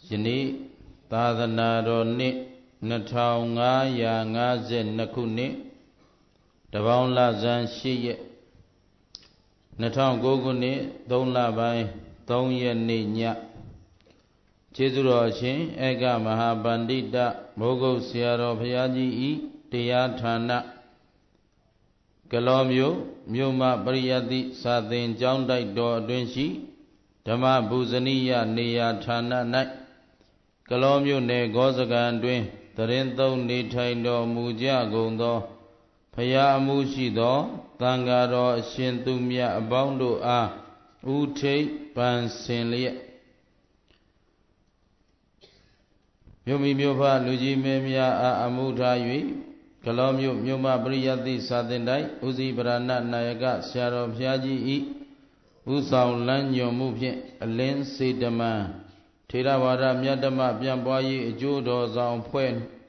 ယနေ့သာသနာတော်နှစ်2552ခုနှစ်တပေါင်းလဇန်8ရက်2009ခုနှစ်3လပိုင်း3ရက်နေ့ညကျေးဇူးတော်ရှင်ဧကမဟာပန္တိတမိုးကုတ်ဆရာတော်ဘုရားကြီးဤတရားဌာနကလောမြို့မပရိယတ္တိစာသင်ကျောင်းတိုက်တော်အတွင်းရှိဓမ္မဘူဇနိယနေရာဌာန၌ကလောမြို့နယ်ဂောစကံတွင်တရင်သုံးနေထိုင်တော်မူကြကုန်သောဘုရားအမှုရှိသောသံဃာတော်အရှင်သူမြတ်အပေါင်းတို့အားဥထိပ်ပန်ဆင်လျက်မြို့မိမြို့ဖလူကြီးမင်းများအားအမှုထား၍ကလောမြို့မပရိယတ္တိစာသင်တိုက်ဥစီပရဏနာယကဆရာတော်ဘုရားကြီးဤဥဆောင်လမ်းညွန်မှုဖြင့်အလင်းစေတမန်ထေရဝါဒမြတ်ဓမ္မပြန်ပွားရေးအကျိုးတော်ဆောင်ဖွဲ့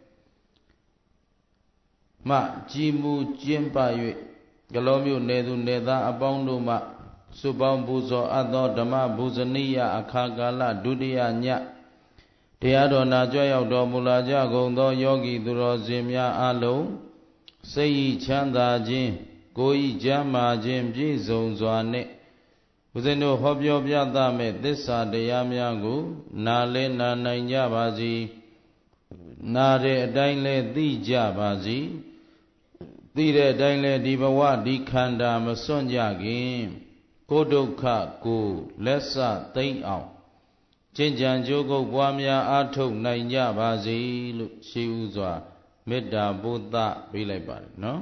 မှကြီးမှုကျင်းပ၍ကလောမြို့နယ်သူနယ်သားအပေါင်းတို့မှစုပေါင်းပူဇော်အပ်သောဓမ္မဘူဇနိယအခါကာလဒုတိယညတရားတော်နာကြွရောက်တော်မူလာကြကုန်သောယောဂီသူတော်စင်များအလုံးစိတ်ဤချမ်းသာခြင်းကိုယ်ဤကျမ်းမာခြင်းပြည့်စုံစွာနှင့်ဦးဇင်းတို့ဟောပြောပြသမဲ့သစ္စာတရားများကိုနာလဲနာနိုင်ကြပါစေနာတဲ့အတိုင်းလဲသိကြပါစေသိတဲ့အတိုင်းလဲဒီဘဝဒီခန္ဓာမစွန့်ကြခင်ကိုယ်ဒုက္ခကိုလက်စသိမ့်အောင်ကျင့်ကြံကြိုးကုပ်ပွားများအားထုတ်နိုင်ကြပါစေလို့ရှိဥစွာမေတ္တာပို့သပေးလိုက်ပါတယ်နော်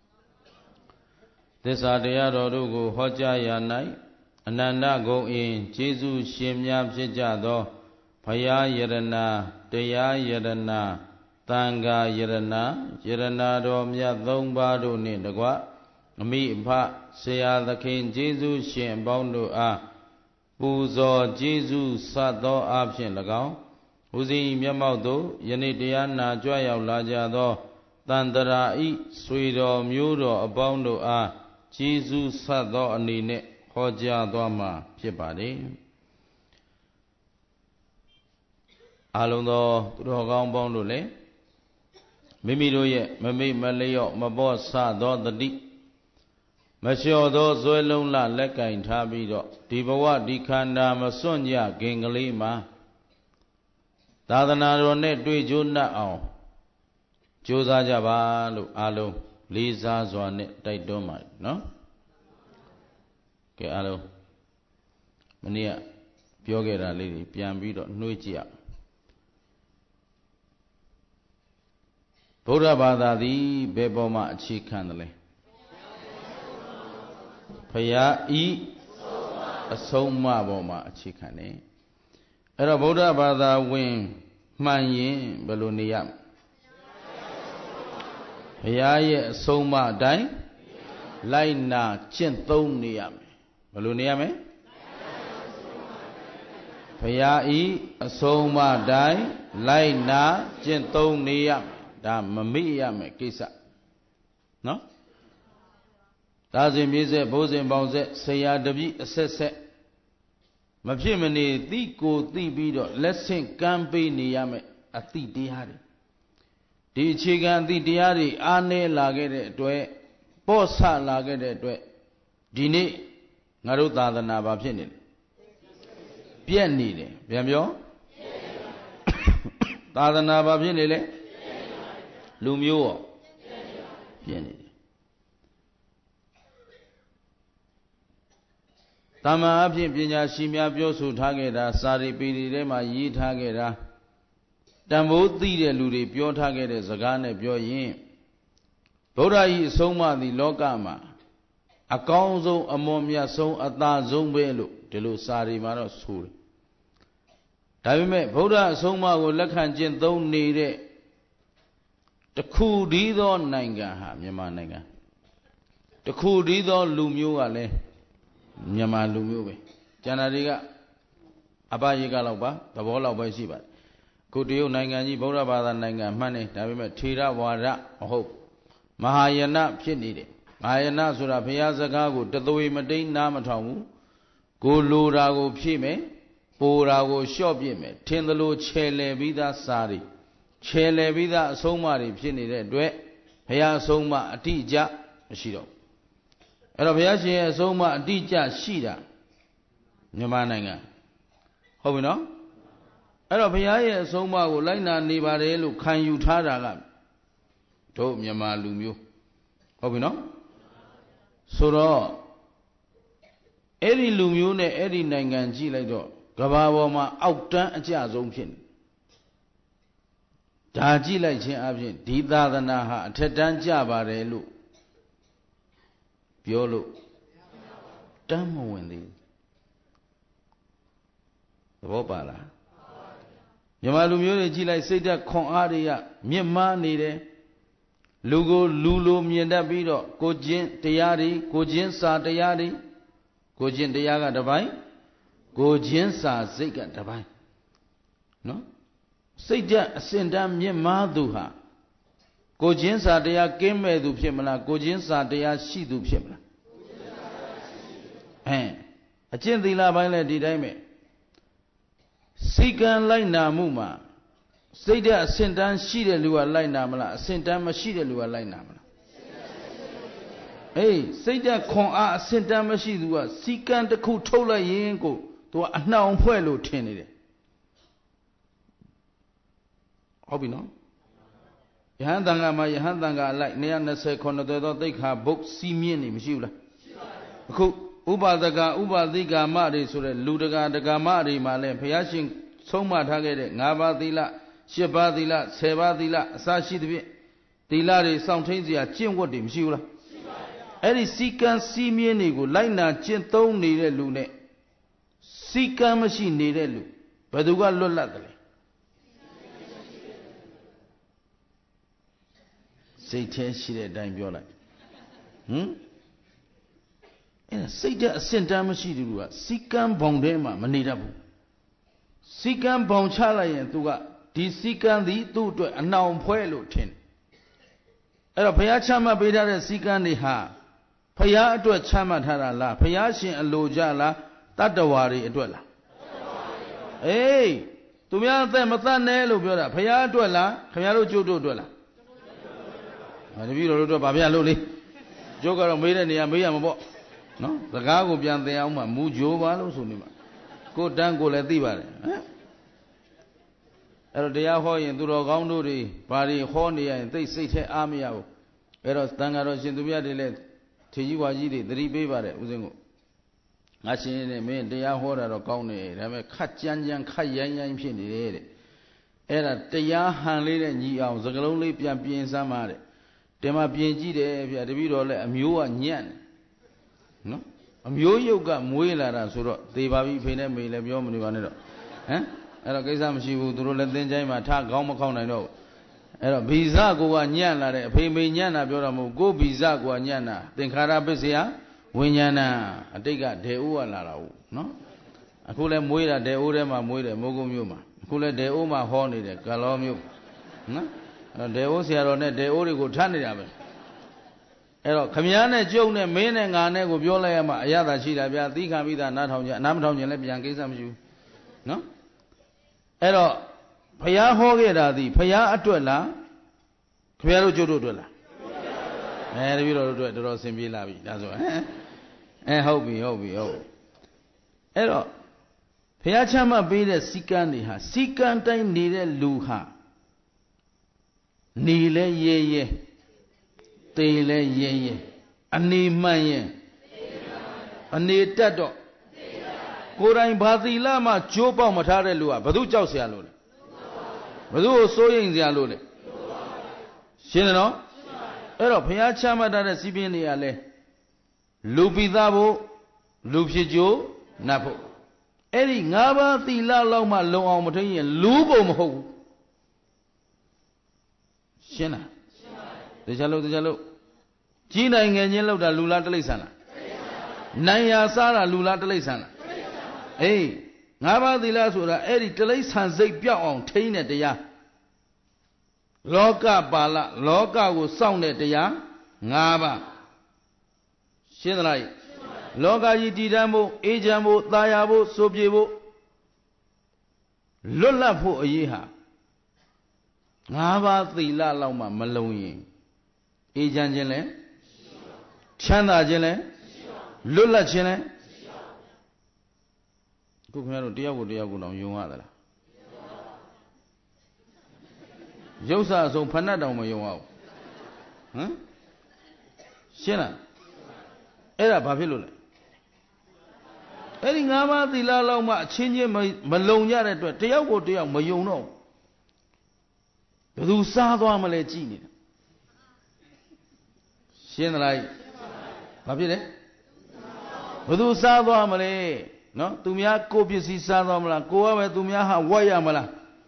သစ္စာတရားတော်တို့ကိုဟောကြားရ၌အနန္တဂုဏ်အင်ကျေးဇူးရှင်များဖြစ်ကြသောဘုရားယရဏတရားယရဏသံဃာယရဏတော်မြတ်သုံးပါးတို့နှင့်တကွအမိအဖဆရာသခင်ကျေးဇူးရှင်အပေါင်းတို့အားပူဇော်ကျေးဇူးစသောအဖြစ်၎င်းဦးဇင်းမျက်မှောက်သို့ယနေ့တရားနာကြွရောက်လာကြသောတန်တရာဤဆွေတော်မျိုးတော်အပေါင်းတို့အားကျေးဇူးစသောအနေနဲ့ဟောကြားသွားမှာဖြစ်ပါတယ်အလုံးသောသူတော်ကောင်းပေါင်းတို့လည်းမိမိတို့ရဲ့မမိတ်မလျော့မပေါ့ဆသောတတိမလျှော်သောဇွဲလုံးလလက်ကင်ထားပြီးတော့ဒီဘဝဒီခန္ဓာမစွန့်ကြခင်ကလေးမှာသာသနာတော်နဲ့တွေ့ကြုံတတ်အောင်ကြိုးစားကြပါလို့အားလုံးလေးစားစွာနဲ့တိုက်တွန်းပါတယ်နော်ကဲအားလုံးမနေ့ကပြောခဲ့တာလေးတွေပြန်ပြီးတော့နှွှေးကြည့်အောင်ဗုဒ္ဓဘာသာသည်ဘယ်ပေါ်မှာအခြေခံတယ်လဲဘုရားဤအဆုံးအမပေါ်မှာအခြေခံတယ်အဲ့တော့ဗုဒ္ဓဘာသာဝင်မှန်ရင်ဘယ်လိုနေရမလဲဘုရားရဲ့အဆုံးအမအတိုင်းလိုက်နာကျင့်သုံးနေရမယ်ဘယ်လိုနေရမလဲဘုရားဤအဆုံးအမအတိုင်းလိုက်နာကျင့်သုံးနေရမယ်ဒါမမေ့ရမယ်ကိစ္စနော်သာစဉ်မြေဆက်ဘိုးစဉ်ပေါင်းဆက်ဆရာတပည့်အဆက်ဆက်မဖြစ်မနေသိကိုသိပြီးတော့လက်ဆင့်ကမ်းပေးနေရမယ်အတိတရားတွေဒီအခြေခံအတိတရားတွေအားနည်းလာခဲ့တဲ့အတွက်ပေါ့ဆလာခဲ့တဲ့အတွက်ဒီနေ့ငါတို့သာသနာဘာဖြစ်နေလဲပြက်နေတယ်ပြန်ပြောသာသနာဘာဖြစ်နေလဲလူမျိုးရောပြက်နေတယ်တမန်အဖြစ်ပညာရှိများပြောဆိုထားခဲ့တာစာရီပေတွေထဲမှာရေးထားခဲ့တာတန်ဖိုးသိတဲ့လူတွေပြောထားခဲ့တဲ့စကားနဲ့ပြောရင်ဗုဒ္ဓ၏အဆုံးအမသည်လောကမှာအကောင်းဆုံးအမွန်မြတ်ဆုံးအသာဆုံးပဲလို့ဒီလိုစာရီမှာတော့ဆိုတယ်ဒါပေမဲ့ဗုဒ္ဓအဆုံးအမကိုလက်ခံကျင့်သုံးနေတဲ့တခုတည်းသောနိုင်ငံဟာမြန်မာနိုင်ငံတခုတည်းသောလူမျိုးကလည်းမြန်မာလူမျိုးပဲကျန်တာတွေကအပယေကလောက်ပါသဘောလောက်ပဲရှိပါတယ်ခုတရုတ်နိုင်ငံကြီးဗုဒ္ဓဘာသာနိုင်ငံမှန်းနေဒါပေမဲ့ထေရဝါဒမဟုတ်မဟာယာနဖြစ်နေတယ်မဟာယာနဆိုတာဘုရားစကားကိုတသွေမတိန်နားမထောင်ဘူးကိုလိုတာကိုဖြည့်မယ်ပိုရာကိုလျှော့ပြစ်မယ်ထင်သလိုခြေလည်ပြီးသားစာတွေခြေလည်ပြီးသားအဆုံးအမတွေဖြစ်နေတဲ့အတွက်ဘုရားအဆုံးအမအတိအကျမရှိတော့အဲ့တော့ဘုရားရှင်ရဲ့အဆုံးအမအတိအကျရှိတာမြန်မာနိုင်ငံဟုတ်ပြီနော်အဲ့တော့ဘုရားရဲ့အဆုံးအမကိုလိုက်နာနေပါတယ်လို့ခံယူထားတာကတို့မြန်မာလူမျိုးဟုတ်ပြီနော်ဆိုတော့အဲ့ဒီလူမျိုးနဲ့အဲ့ဒီနိုင်ငံကြည့်လိုက်တော့ကဘာပေါ်မှာအောက်တန်းအကျဆုံးဖြစ်နေဒါကြည့်လိုက်ခြင်းအပြင်ဒီသာသနာဟာအထက်တန်းကျပါတယ်လို့ပြောလို့တန်းမဝင်သေးဘူးသဘောပါလားမြန်မာလူမျိုးတွေကြည့်လိုက်စိတ်ဓာတ်ခွန်အားတွေကမြင့်မားနေတယ်လူကိုလူလိုမြင်တတ်ပြီးတော့ကိုချင်းတရားတွေကိုချင်းစာတရားတွေကိုချင်းတရားကတစ်ပိုင်းကိုချင်းစာစိတ်ကတစ်ပိုင်းနော်စိတ်ဓာတ်အစဉ်တန်းမြင့်မားသူဟာကိုချင်းစာတရားကင်းမဲ့သူဖြစ်မလားကိုချင်းစာတရားရှိသူဖြစ်မလားအကျင့်သီလပိုင်းလည်းဒီတိုင်းပဲစိတ်ကံလိုက်နာမှုမှာစိတ်ဓာတ်အစဉ်တန်းရှိတဲ့လူကလိုက်နာမလားအစဉ်တန်းမရှိတဲ့လူကလိုက်နာမလားစိတ်ဓာတ်ခွန်အားအစဉ်တန်းမရှိသူကစီကံတစ်ခုထုတ်လိုက်ရင်ကိုသူကအနှောင်ဖွဲ့လို့ထင်နေတယ်ဟုတ်ပြီနော်ယဟန်တန်ခါမှာယဟန်တန်ခါအလိုက်229သောသိက္ခာဘုတ်စီးမြင့်နေမရှိဘူးလားအခုဥပဒကဥပသီကာမတွေဆိုတဲ့လူတကာတကာမတွေမှာလဲဘုရားရှင်ဆုံးမထားခဲ့တဲ့5ပါးသီလ10ပါးသီလ10ပါးသီလအစရှိသဖြင့်သီလတွေစောင့်ထိန်စရာကျင့်ဝတ်တွေမရှိဘူးလားရှိပါဘူးအဲ့ဒီစီကံစီးမြင့်တွေကိုလိုက်နာကျင့်သုံးနေတဲ့လူနဲ့စီကံမရှိနေတဲ့လူဘယ်သူကလွတ်လပ်တယ်လဲစိတ်แท้ရှိတဲ့အတိုင်းပြောလိုက်အဲ့ဒါစိတ်တဲ့အစင်တမ်းမရှိတဲ့လူကစီကံဘောင်ထဲမှာမနေတတ်ဘူးစီကံဘောင်ချလိုက်ရင်သူကဒီစီကံသည်သူ့အတွက်အနှောင်ဖွဲလို့ထင်အဲ့တော့ဘုရားချမှတ်ပေးထားတဲ့စီကံတွေဟာဘုရားအတွက်ချမှတ်ထားတာလားဘုရားရှင်အလိုကြလားတတ္တဝါတွေအတွက်လားသူများအသက်မသတ်နဲ့လို့ပြောတာဘုရားအတွက်လားခင်ဗျားတို့ကျုပ်တို့အတွက်လားတပည့်တော်တို့အတွက်ဗာဗျာလို့လေကျုပ်ကတော့မေးတဲ့နေရာမေးရမှာပေါ့နော်စကားကိုပြန်သင်အောင်မှမူကြိုးပါလို့ဆိုနေမှာကိုတန်းကိုလည်းသိပါတယ်အဲ့တော့တရားဟောရင်သူတော်ကောင်းတို့တွေဘာတွေဟောနေရရင်သိစိတ်ထဲအားမရဘူးအဲ့တော့တန်ဃာတော်ရှင်သူမြတ်တွေလည်းထေကြီးဝါကြီးတွေသတိပေးပါတယ်ဦးဇင်းကိုငါရှင်နဲ့မင်းတရားဟောတာတော့ကောင်းတယ်ဒါပေမဲ့ခက်ကြမ်းကြမ်းခက်ရိုင်းရိုင်းဖြစ်နေတယ်တဲ့အဲ့ဒါတရားဟန်လေးနဲ့ညီအောင်စကလုံးလေးပြန်ပြင်စမ်းပါတဲ့တင်မပြင်ကြည့်တယ်ဗျာတပည့်တော်လည်းအမျိုးကညံ့နော်အမျိုးရုပ်ကမွေးလာတာဆိုတော့သေပါပြီဖေနဲ့မေလည်းပြောမနေပါနဲ့တော့အဲ့တော့ကိစ္စမရှိဘူးသူတို့လည်းသင်္ချိုင်းမှာထခေါင်းမခောက်နိုင်တော့အဲ့တော့ဗီဇကိုကညံ့လာတယ်အဖေမေညံ့တာပြောတာမဟုတ်ကိုဗီဇကိုကညံ့တာသင်္ခါရပစ္စယဝိညာဏအတိတ်ကဒေအိုးကလာတာဟုတ်နော်အခုလည်းမွေးတာဒေအိုးထဲမှာမွေးတယ်မိုးကုတ်မြို့မှာအခုလည်းဒေအိုးမှာဟောနေတယ်ကလောမြို့နော်အဲ့ဒေအိုးဆရာတော်နဲ့ဒေအိုးတွေကိုထမ်းနေတာပဲအဲ့တော့ခမည်းနဲ့ကျုပ်နဲ့မင်းနဲ့ငါနဲ့ကိုပြောလိုက်ရမှာအရသာရှိတာဗျာသီးခံပြီးသားနားထောင်ကြအနားမထောင်ကြလည်းပြန်ကိစ္စမရှိဘူးနော်အဲ့တော့ဘုရားဟောခဲ့တာဒီဘုရားအတွက်လားခင်ဗျားတို့ကျုပ်တို့အတွက်လားတပည့်တော်တို့အတွက်တော်တော်ဆင်ပြေလာပြီဒါဆိုဟုတ်ပြီအဲ့တော့ဘုရားချမှတ်ပေးတဲ့စီကံတွေဟာစီကံတိုင်းနေတဲ့လူဟာနေလဲရဲတေလဲရဲအနေမှန်ရင်အနေတက်တော့ကိုယ်တိုင်ဘာသီလမှကြိုးပေါက်မထားတဲ့လူကဘယ်သူကြောက်เสียလို့လဲဘယ်သူကိုစိုးရိမ်เสียလို့လဲရှင်းတယ်နော်အဲ့တော့ဘုရားချမှတ်ထားတဲ့စီးပြင်းတွေကလဲလူပိသားဖို့လူဖြစ်ကြိုးနတ်ဖို့အဲ့ဒီ၅ပါးသီလလောက်မှလုံအောင်မထိန်ရင်လူကိုမဟုတ်ဘူးရှင်းလားတရားလို့ကြီးနိုင်ငံချင်းလောက်တာလူလားတိရစ္ဆာန်လားနိုင်ရစားတာလူလားတိရစ္ဆာန်လားငါးပါးသီလဆိုတာအဲ့ဒီတိရစ္ဆာန်စိတ်ပြောက်အောင်ထိန်းတဲ့တရားလောကပါဠလောကကိုစောင့်တဲ့တရား၅ပါးရှင်းသလားလောကကြီးတည်တံ့ဖို့အေးချမ်းဖို့သာယာဖို့စိုးပြေဖို့လွတ်လပ်ဖို့အရေးဟာ၅ပါးသီလလောက်မှမလုံရင်အေးချမ်းခြင်းလဲချမ်းသာခြင်းလဲလွတ်လပ်ခြင်းလဲခုခင်ဗျားတို့တယောက်ကိုတော့ယုံရသလားရုပ်စာအစုံဖဏတ်တောင်မယုံအောင်ဟမ်ရှင်းလားအဲ့ဒါဘာဖြစ်လို့လဲအဲ့ဒီ၅ပါးသီလလောက်မှအချင်းချင်းမလုံကြတဲ့အတွက်တယောက်ကိုတယောက်မယုံတော့ဘယ်သူစားသွားမလဲကြည်နေတာရှင်းသလားဘာဖြစ်လဲဘယ်သူစားသွားမလဲနော်သူများကိုပစ္စည်းစားသွားမလားကိုကပဲသူများဟာဝတ်ရမလား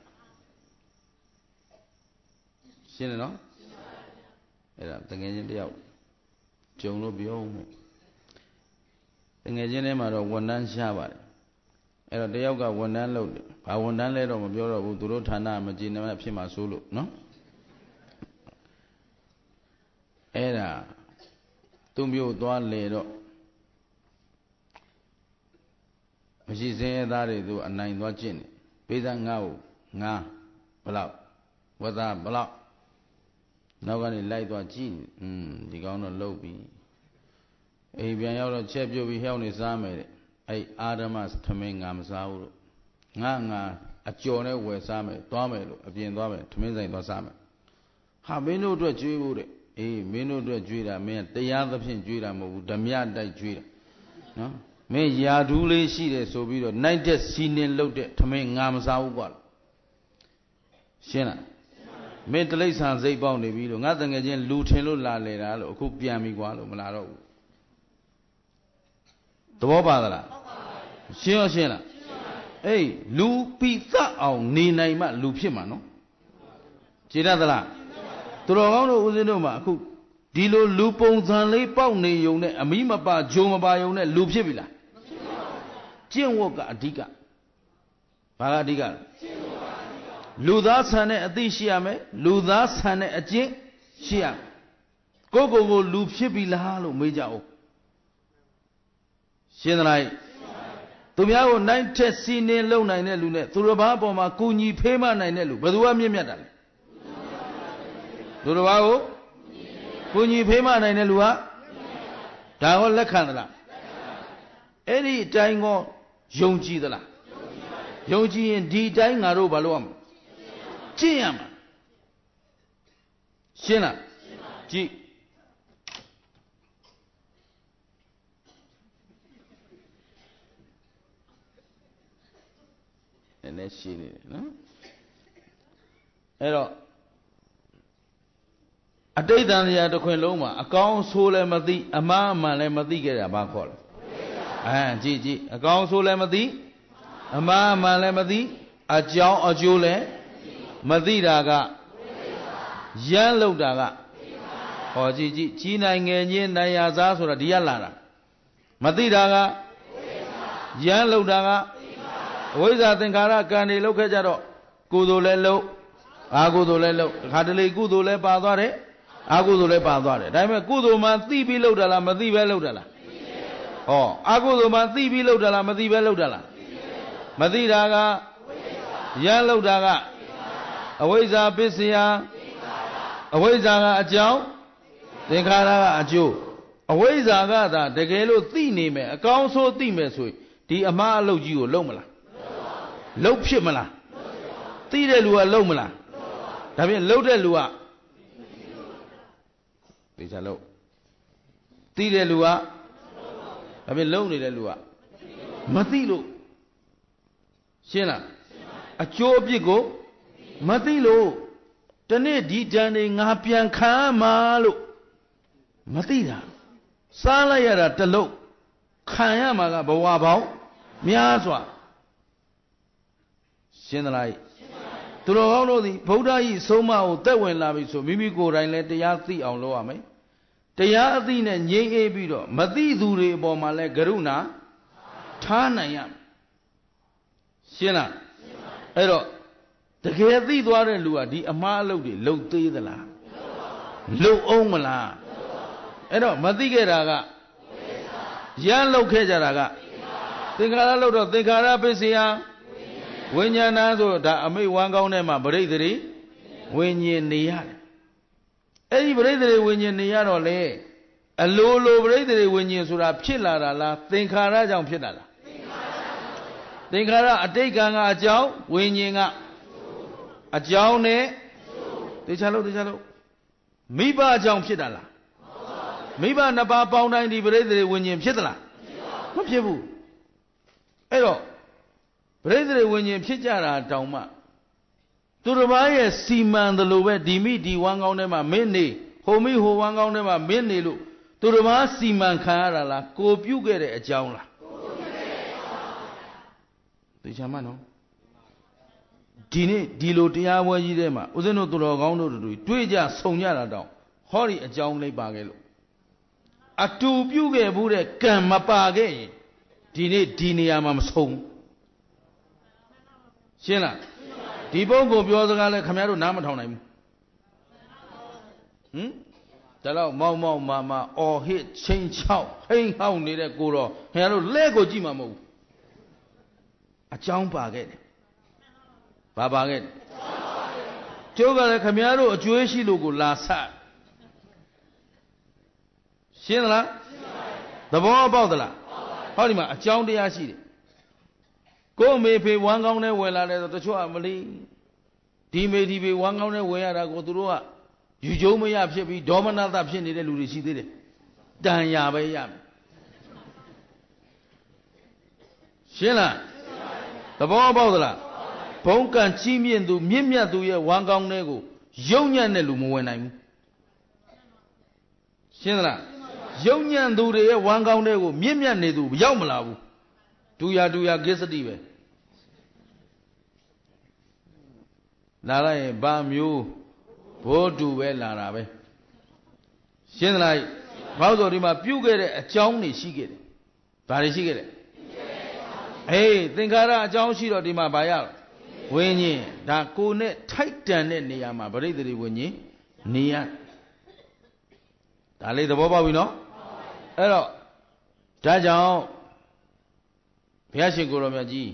ရှင်းတယ်နော်အဲ့ဒါတကယ်ချင်းတယောက်ကြုံလို့ပြောဦးမယ်တကယ်ချင်းထဲမှာတော့ဝန်ထမ်းရှားပါတယ်အဲ့တော့တယောက်ကဝန်ထမ်းလုပ်တယ်ဘာဝန်ထမ်းလဲတော့မပြောတော့ဘူးသူတို့ဌာနမကြည်နမဖြစ်မှာစိုးလို့နော်အဲ့ဒါသူမျိုးသွားလေတော့မရှိစင်းရဲသားတွေသူအနိုင်သွားကျင့်တယ်ပေးစားငါ့ကိုငါဘလောက်ဝတ်သားဘလောက်နောက်ကနေလိုက်သွားကြည့်ဒီကောင်တော့လှုပ်ပြီအိမ်ပြန်ရောက်တော့ချက်ပြုတ်ပြီးဟျောက်နေစားမယ်တဲ့အဲ့အာဓမထမင်းငါမစားဘူးလို့ငါအကျော်နဲ့ဝယ်စားမယ်သွားမယ်လို့အပြင်သွားမယ်ထမင်းဆိုင်သွားစားမယ်ဟာမင်းတို့အတွက်ကြွေးဖို့တဲ့အေးမင်းတို့အတွက်ကြွေးတာမင်းတရားသဖြင့်ကြွေးတာမဟုတ်ဘူးဓမြတိုက်ကြွေးတာနော်မင်းယာဓူးလေးရှိတယ်ဆိုပြီးတော့နိုင်တဲ့စီနင်းလုတ်တဲ့ထမင်းငါမစားဘူးကွာရှင်းလားမင်းတလိ္ဆာစိတ်ပေါက်နေပြီလို့ငါတငယ်ချင်းလူထင်လို့လာလေတာလို့အခုပြန်ပြီကွာလို့မလာတော့ဘူးသဘောပါသလားရှင်းရောရှင်းလားအေးလူပိသအောင်နေနိုင်မှလူဖြစ်မှာနော်ခြေရသလားသူတော်ကောင်းတို့ဦးဇင်းတို့မှာအခုဒီလိုလူပုံစံလေးပေါက်နေုံနဲ့အမိမပါဂျုံမပါုံနဲ့လူဖြစ်ပြီလားကျင့်ဝတ်ကအဓိကဘာကအဓိကလူသားဆန်တဲ့အသိရှိရမယ်လူသားဆန်တဲ့အကျင့်ရှိရမယ်ကိုကိုလူဖြစ်ပြီလားလို့မေးကြအောင်ရှင်းသလားသူများကိုနိုင်ထက်စီနေလုံနိုင်တဲ့လူနဲ့သူတစ်ပါးအပေါ်မှာကူညီဖေးမနိုင်တဲ့လူဘယ်သူကမြင့်မြတ်တာလဲသူတစ်ပါးကိုကူညီဖေးမနိုင်တဲ့လူကဒါဟောလက်ခံသလားအဲ့ဒီအတိုင်းကိုယုံကြည်သလားယုံကြည်ရင်ဒီအတိုင်းငါတို့ဘာလို့ရမလဲကျင့်ရမှာရှင်းလားကြည့်နည်းရှင်းနေတယ်နော်အဲ့တော့အတိတ်တန်တရားတစ်ခွင်လုံးမှာအကောင်းဆိုးလည်းမသိအမှားအမှန်လည်းမသိခဲ့တာဘာခေါ်လဲကြည့်အကောင်းဆိုးလည်းမသိအမှားအမှန်လည်းမသိအကြောင်းအကျိုးလည်းမသိတာကရမ်းလောက်တာကဟောကြည့်ကြီးနိုင်ငယ်ချင်းနိုင်ရစားဆိုတာဒီရလာတာမသိတာကရမ်းလောက်တာကအဝိဇ္ဇာသင်္ခါရကံတွေလောက်ခဲ့ကြတော့ကုသိုလ်လည်းလုပ်အာကုသိုလ်လည်းလုပ်ခါတလေကုသိုလ်လည်းပါသွားတယ်အာကုသိုလ်လည်းပါသွားတယ်ဒါပေမဲ့ကုသိုလ်မှသိပြီးလုပ်တာလားမသိပဲလုပ်တာလားဟောအာကုသိုလ်မှသိပြီးလုပ်တာလားမသိပဲလုပ်တာလားမသိတာကရမ်းလုပ်တာကအဝိဇ္ဇာပစ္စယအဝိဇ္ဇာကအကြောင်းသင်္ခါရကအကျိုးအဝိဇ္ဇာကသာတကယ်လို့သိနေမယ်အကောင်းဆိုးသိမယ်ဆိုရင်ဒီအမှားအလုပ်ကြီးကိုလုပ်မလားလုပ်ဖြစ်မလားသိတဲ့လူကလုပ်မလားဒါဖြင့်လုပ်တဲ့လူကသိချာလုပ်သိတဲ့လူကဒါဖြင့်လုပ်နေတဲ့လူကမသိလို့ရှင်းလားအကျိုးအပြစ်ကိုမသိလို့တနေ့ဒီတန်တွေငါပြန်ခံမှာလို့မသိတာစားလိုက်ရတာတလုံးခံရမှာကဘဝပေါင်းများစွာရှင်းသလားသူတော်ကောင်းတို့သည်ဗုဒ္ဓ၏ဆုံးမကိုသက်ဝင်လာပြီဆိုမိမိကိုယ်တိုင်လည်းတရားသိအောင်လုပ်ရမယ်တရားအသိနဲ့ငြိမ်းအေးပြီးတော့မသိသူတွေအပေါ်မှာလည်းကရုဏာထားနိုင်ရမယ်ရှင်းလားအဲ့တော့တကယ်သိသွားတဲ့လူကဒီအမှားအလုပ်တွေလုပ်သေးသလားလုပ်အောင်မလားအဲ့တော့မသိခဲ့တာကရမ်းလုပ်ခဲ့ကြတာကသင်္ခါရလုပ်တော့သင်္ခါရပစ္စယဝိညာဏဆိုတာအမိတ်ဝမ်းကောင်းထဲမှာပရိသေတွေဝိညာဉ်နေရတယ်အဲ့ဒီပရိသေတွေဝိညာဉ်နေရတော့လေအလိုလိုပရိသေတွေဝိညာဉ်ဆိုတာဖြစ်လာတာလားသင်္ခါရကြောင့်ဖြစ်တာလားသင်္ခါရအတိတ်ကံကအကြောင်းဝိညာဉ်ကအကြောင်းနဲ့တေချာလို့မိဘအကြောင်းဖြစ်တာလားမိဘနှစ်ပါးပေါင်းတိုင်းဒီပရိသေတွေဝိညာဉ်ဖြစ်သလားမဖြစ်ဘူးအဲ့တော့ပရိသေတွေဝိညာဉ်ဖြစ်ကြတာတောင်မှသူတစ်ပါးရဲ့စီမံတယ်လို့ပဲဒီမိဒီဝမ်းကောင်းထဲမှာမင်းနေဟိုမိဟိုဝမ်းကောင်းထဲမှာမင်းနေလို့သူတစ်ပါးစီမံခံရတာလားကိုပြုတ်ခဲ့တဲ့အကြောင်းလားသိချာမနော်ဒီနေ့ဒီလိုတရားပွဲကြီးထဲမှာဦးဇင်းတို့သူတော်ကောင်းတို့တို့တွေ့ကြဆုံကြတာတောင်ဟောဒီအကြောင်းလေးပါခဲ့လို့အတူပြုတ်ခဲ့ဘူးတဲ့ကံမပါခဲ့ရင်ဒီနေ့ဒီနေရာမှာမဆုံးရှင်းလားဒီပုဂ္ဂိုလ်ပြောစကားလဲခင်ဗျားတို့နားမထောင်နိုင်ဘူးဒါတော့မောက်မာအော်ဟစ်ချင်းချောက်ဟိန်းဟောင်းနေတဲ့ကိုတော့ခင်ဗျားတို့လဲကိုကြည့်မှာမဟုတ်ဘူးအကြောင်းပါခဲ့တယ်ဘာပါခဲ့တယ်ကျိုးကလည်းခင်ဗျားတို့အကျွေးရှိလို့ကိုလာဆက်ရှင်းသလားသဘောပေါက်သလားဟောဒီမှာအကြောင်းတရားရှိတယ်ကိုအမေဖေဝမ်းကောင်းနဲ့ဝင်လာတယ်ဆိုတချို့ကမလီဒီမေဒီဖေဝမ်းကောင်းနဲ့ဝင်ရတာကိုသူတို့ကယူကျုံမရဖြစ်ပြီးဒေါမနတဖြစ်နေတဲ့လူတွေရှိသေးတယ်တန်ရပဲရမယ်ရှင်းလားသဘောပေါက်သလားဘုံကံကြီးမြင့်သူမြင့်မြတ်သူရဲ့ဝမ်းကောင်းတဲ့ကိုယုံညံ့တဲ့လူမဝင်နိုင်ဘူးရှင်းသလားယုံညံ့သူတွေရဲ့ဝမ်းကောင်းတဲ့ကိုမြင့်မြတ်နေသူရောက်မလာဘူးဒူရကိစ္စတိပဲလာလိုက်ရင်ဘာမျိုးဘိုးတူပဲလာတာပဲရှင်းသလားဘာလို့ဆိုဒီမှာပြုတ်ခဲ့တဲ့အကြောင်းတွေရှိခဲ့တယ်ဘာတွေရှိခဲ့တယ်အေးသင်္ခါရအကြောင်းရှိတော့ဒီမှာဘာရဝိညာဉ်ဒါကိုယ်နဲ့ထိုက်တန်တဲ့နေရာမှာပရိသေတွေဝိညာဉ်နေရဒါလေးသဘောပေါက်ပြီနော်အဲ့တော့ဒါကြောင့်ဘုရားရှင်ကိုယ်တော်မြတ်ကြီး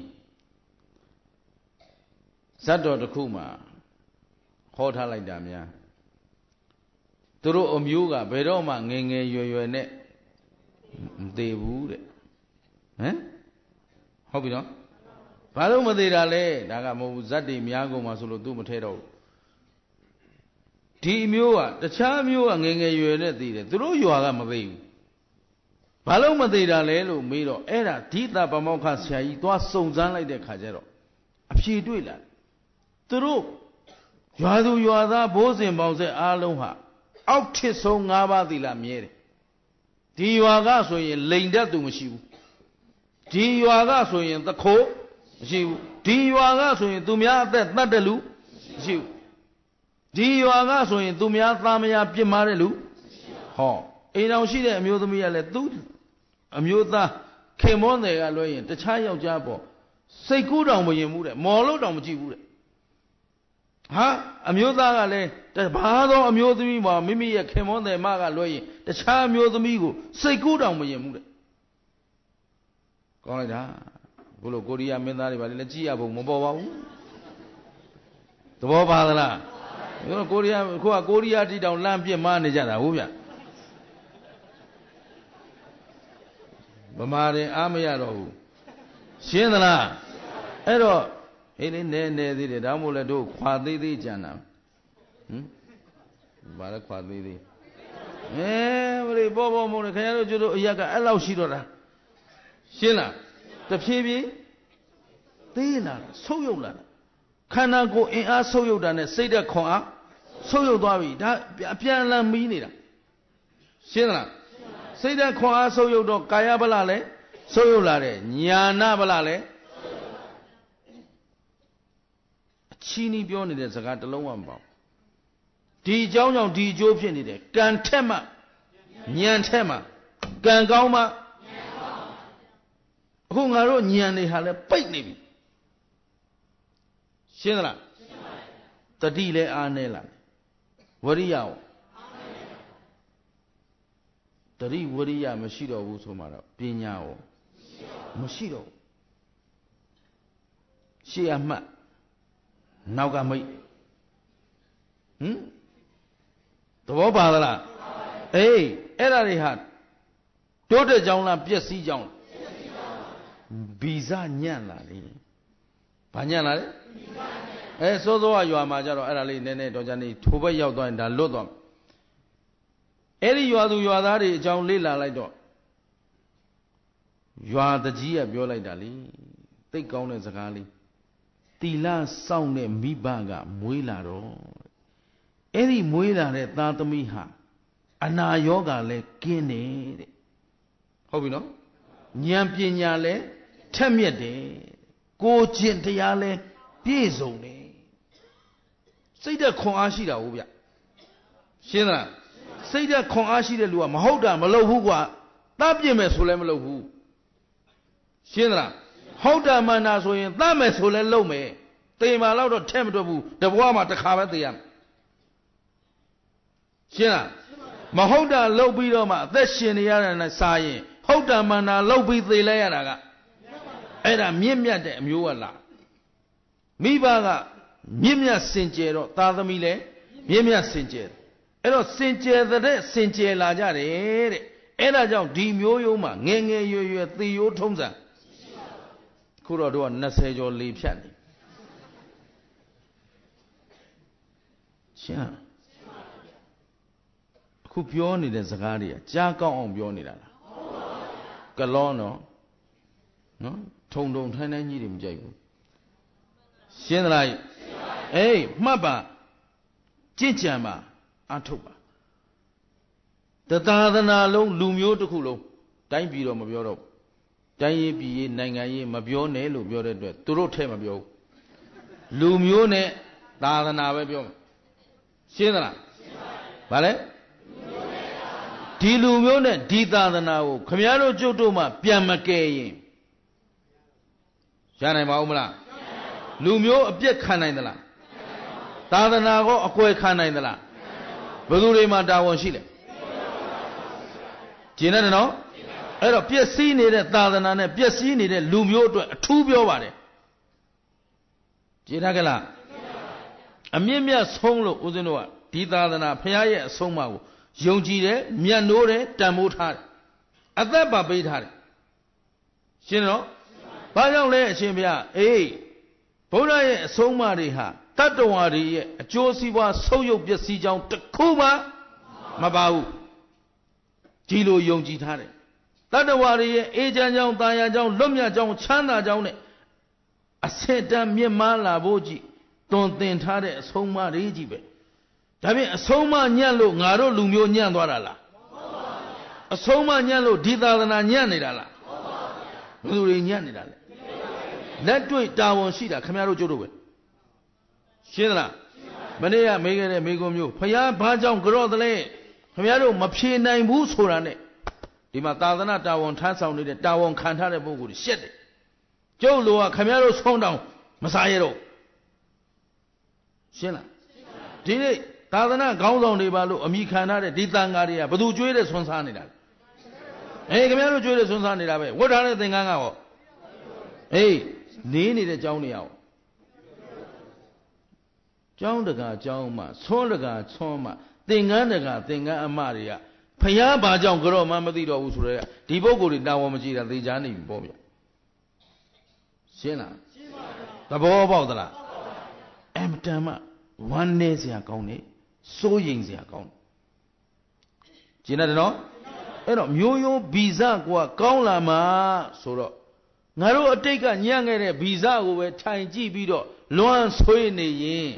ဇတ်တော်တစ်ခုမှာဟောထားလိုက်တာများသူတို့အမျိုးကဘယ်တော့မှငယ်ငယ်ရွယ်ရွယ်နဲ့မသေးဘူးတဲ့ဟမ်ဟုတ်ပြီနော်ဘာလို့မသေးတာလဲဒါကမဟုတ်ဘူးဇတ်တွေများကုန်မှာဆိုလို့သူမထဲတော့ဘူးဒီအမျိုးကတခြားအမျိုးကငယ်ငယ်ရွယ်နဲ့သေးတယ်သူတို့ရွာကမသေးဘူးဘာလို့မသေးတာလဲလို့မေးတော့အဲ့ဒါဓိတာပမောက္ခဆရာကြီးသွားစုံစမ်းလိုက်တဲ့ခါကျတော့အဖြေတွေ့လာသူတို့ရွာသူရွာသားဘိုးစဉ်ပေါင်းဆက်အားလုံးဟာအောက်ထစ်ဆုံး၅ပါးသီလမြဲတယ်ဒီရွာကဆိုရင်လိန်တတ်သူမရှိဘူးဒီရွာကဆိုရင်သခိုးမရှိဘူးဒီရွာကဆိုရင်သူများအသက်တတ်တဲ့လူမရှိဘူးဒီရွာကဆိုရင်သူများသားမယားပြစ်မှားတဲ့လူဟောအိမ်တော်ရှိတဲ့အမျိုးသမီးကလည်းသူအမျိုးသားခင်မွန်းတယ်ကလွှဲရင်တခြားယောက်ျားပေါ့စိတ်ကူးတောင်မရင်ဘူးတဲ့မော်လို့တောင်မကြည့်ဘူးတဲ့ဟာအမျိုးသားကလည်းဘာသောအမျိုးသမီးမှာမိမိရဲ့ခင်မွန်းတယ်မကလွှဲရင်တခြားအမျိုးသမီးကိုစိတ်ကူးတောင်မရင်ဘူးတဲ့ကောင်းလိုက်တာဘုလို့ကိုရီးယားမင်းသားတွေပါလေလက်ကြည့်ရဖို့မပေါ်ပါဘူးသဘောပါသလားကိုရီးယားခုကကိုရီးယားတီတောင်လမ်းပြစ်မှားနေကြတာဟုတ်ဗျဗမာတွေအားမရတော့ဘူးရှင်းသလားအဲ့တော့ဟေးလေးနဲသေးတယ်ဒါမှမဟုတ်လဲတို့ခွာသေးကြံတာဘာလဲခွာသေးဘယ်ပေါ်မုံနေခင်ဗျားတို့ကျတို့အရက်ကအဲ့လောက်ရှိတော့တာရှင်းလားတဖြည်းဖြည်းသေးလာဆုပ်ယုပ်လာခန္ဓာကိုယ်အင်အားဆုပ်ယုပ်တာနဲ့စိတ်သက်ခွန်အားဆုပ်ယုပ်သွားပြီဒါအပြန်အလှန်မီးနေတာရှင်းလားစိတ်သက်ခွန်အားဆုပ်ယုပ်တော့ကာယဗလလည်းဆုပ်ယုပ်လာတယ်ညာနာဗလလည်းအချီးနီးပြောနေတဲ့စကားတစ်လုံးမှမပေါ့ဒီအကြောင်းကြောင့်ဒီအကျိုးဖြစ်နေတယ်ကံထက်မှဉာဏ်ထက်မှကံကောင်းမှအခုငါတို့ဉာဏ်တွေဟာလည်းပိတ်နေပြီရှင်းသလားတတိလည်းအားနေလာဝရိယရောတတိဝရိယမရှိတော့ဘူးဆိုမှတော့ပညာရောမရှိတော့ဘူးရှေ့အမှတ်နောက်ကမိတ်သဘောပါသလားအေးအဲ့ဒါတွေဟာတိုးတက်ကြောင်းလားပျက်စီးကြောင်းဗီဇညံ့လာလေဘာညံ့လာလဲစောစောကရွာမှာကြတော့အဲ့ဒါလေးနည်းနည်းတော့ကြနေထိုဘက်ရောက်သွားရင်ဒါလွတ်သွားအဲ့ဒီရွာသူရွာသားတွေအကြောင်းလေ့လာလိုက်တော့ရွာတကြီးကပြောလိုက်တာလေသိကောင်းတဲ့စကားလေးတီလာစောင့်တဲ့မိဘကမွေးလာတော့အဲ့ဒီမွေးလာတဲ့သားသမီးဟာအနာရောဂါလဲကင်းတယ်တဲ့ဟုတ်ပြီနော်ဉာဏ်ပညာလဲထက်မြက်တယ်ကိုကျင့်တရားလဲပြည့်စုံတယ်စိတ်သက်ခွန်အားရှိတာဟုတ်ဗျရှင်းသလားစိတ်သက်ခွန်အားရှိတဲ့လူကမဟုတ်တာမလုပ်ဘူးကွာတပ်ပြစ်မယ်ဆိုလဲမလုပ်ဘူးရှင်းသလားဟုတ်တာမှန်တာဆိုရင်တပ်မယ်ဆိုလဲလုပ်မယ်တေမာတော့တော့ထဲမတွက်ဘူးတဘွားမှာတစ်ခါပဲတေရမယ်ရှင်းလားမဟုတ်တာလုပ်ပြီးတော့မှအသက်ရှင်နေရတဲ့နဲ့စားရင်ဟုတ်တာမှန်တာလုပ်ပြီးသေလိုက်ရတာကအဲ့ဒါမြင့်မြတ်တဲ့အမျိုးကလားမိဘကမြင့်မြတ်စင်ကြယ်တော့သားသမီးလည်းမြင့်မြတ်စင်ကြယ်အဲ့တော့စင်ကြယ်တဲ့စင်ကြယ်လာကြတယ်တဲ့အဲ့ဒါကြောင့်ဒီမျိုးရိုးမှာငယ်ငယ်ရွယ်ရွယ်သေရိုးထုံးစံခုတော့တို့က20ကျော်လေဖြတ်နေရှင်းခုပြောနေတဲ့စကားတွေကကြားကောင်းအောင်ပြောနေတာလားကလောနော်ထုံထုံထိုင်းထိုင်းကြီးတွေမကြိုက်ဘူးရှင်းသလားအေးမှတ်ပါကြင့်ကြံပါအထုတ်ပါတသာသနာလုံးလူမျိုးတစ်ခုလုံးတိုင်းပြည်တော့မပြောတော့တိုင်းရေးပြည်ရေးနိုင်ငံရေးမပြောနဲ့လို့ပြောတဲ့အတွက်သူတို့ထဲမပြောဘူးလူမျိုးနဲ့သာသနာပဲပြောရှင်းသလားဗါလဲဒီလူမျိုးနဲ့ဒီသာသနာကိုခမည်းတော်ကျုပ်တို့မှပြန်မကယ်ရင်ရနိုင်ပါဦးမလားလူမျိုးအပြစ်ခံနိုင်သလားသာသနာကိုအကွယ်ခံနိုင်သလားဘယ်သူတွေမှတာဝန်ရှိလဲကျင်တယ်နော်အဲ့တော့ပျက်စီးနေတဲ့သာသနာနဲ့ပျက်စီးနေတဲ့လူမျိုးအတွက်အထူးပြောပါတယ်ကျင်တယ်ကလားအမြင့်မြတ်ဆုံးလို့ဦးဇင်းတို့ကဒီသာသနာဖရာရဲ့အဆုံးအမကိုယုံကြည်တယ်မြတ်နိုးတယ်တန်ဖိုးထားတယ်အသက်ပါပေးထားတယ်ရှင်းတော့ဘာကြောင့်လဲအရှင်ဘုရားအေးဘုရားရဲ့အဆုံးအမတွေဟာတတ္တဝါတွေရဲ့အကျိုးစီးပွားဆုပ်ယုပ်ပျက်စီးကြောင်းတစ်ခုမှမပါဘူးဒီလိုယုံကြည်ထားတယ်တတ္တဝါတွေရဲ့အေးချမ်းကြောင်းတာယာကြောင်းလွတ်မြတ်ကြောင်းချမ်းသာကြောင်းနဲ့အစင်တန်မြင့်မားလာဖို့ကြည့်တွင်တင်ထားတဲ့အဆုံးအမတွေကြီးပဲဒါဖြင့်အဆုံးအမညံ့လို့ငါတို့လူမျိုးညံ့သွားတာလားအဆုံးအမညံ့လို့ဒီသာသနာညံ့နေတာလားဘယ်သူတွေညံ့နေတာလဲလက်တွေ့တာဝန်ရှိတာခင်ဗျားတို့ကျုပ်တို့ပဲရှင်းသလားမနေ့ကမေးခဲ့တဲ့မေးခွန်းမျိုးဖယားဘာကြောင့်ကြော့သလဲခင်ဗျားတို့မဖြေနိုင်ဘူးဆိုတာနဲ့ဒီမှာသာသနာတာဝန်ထမ်းဆောင်နေတဲ့တာဝန်ခံထားတဲ့ပုဂ္ဂိုလ်တွေရှက်တယ်ကျုပ်လိုကခင်ဗျားတို့ဆုံးတောင်မစားရတော့ရှင်းလားဒီနေ့သာသနာခေါင်းဆောင်တွေပါလို့အမိခံထားတဲ့ဒီတန်ဃာတွေကဘသူကျွေးတဲ့ဆွမ်းစားနေတာလဲအေးခင်ဗျားတို့ကျွေးတဲ့ဆွမ်းစားနေတာပဲဝတ်ထားတဲ့သင်္ကန်းကဟောအေးနေနေတဲ့ကျောင်းတွေအောင်ကျောင်းတကာကျောင်းမှဆွမ်းတကာဆွမ်းမှသင်္ကန်းတကာသင်္ကန်းအမတွေကဖယားဘာကြောင့်ကြော့မှမသိတော့ဘူးဆိုတော့ဒီပုဂ္ဂိုလ်တွေတာဝန်မကြည့်တာသေချာနေပြီပေါ့ဗျရှင်းလားရှင်းပါဘူးသဘောပေါက်သလားအမတန်မှဝမ်းနည်းစရာကောင်းတယ်စိုးရိမ်စရာကောင်းတယ်ကျင်တယ်နော်အဲ့တော့မျိုးရိုးဗီဇကွာကောင်းလာမှာဆိုတော့ငါတို့အတိတ်ကညံ့ခဲ့တဲ့ဗီဇကိုပဲထိုင်ကြည့်ပြီးတော့လွမ်းဆွေးနေရင်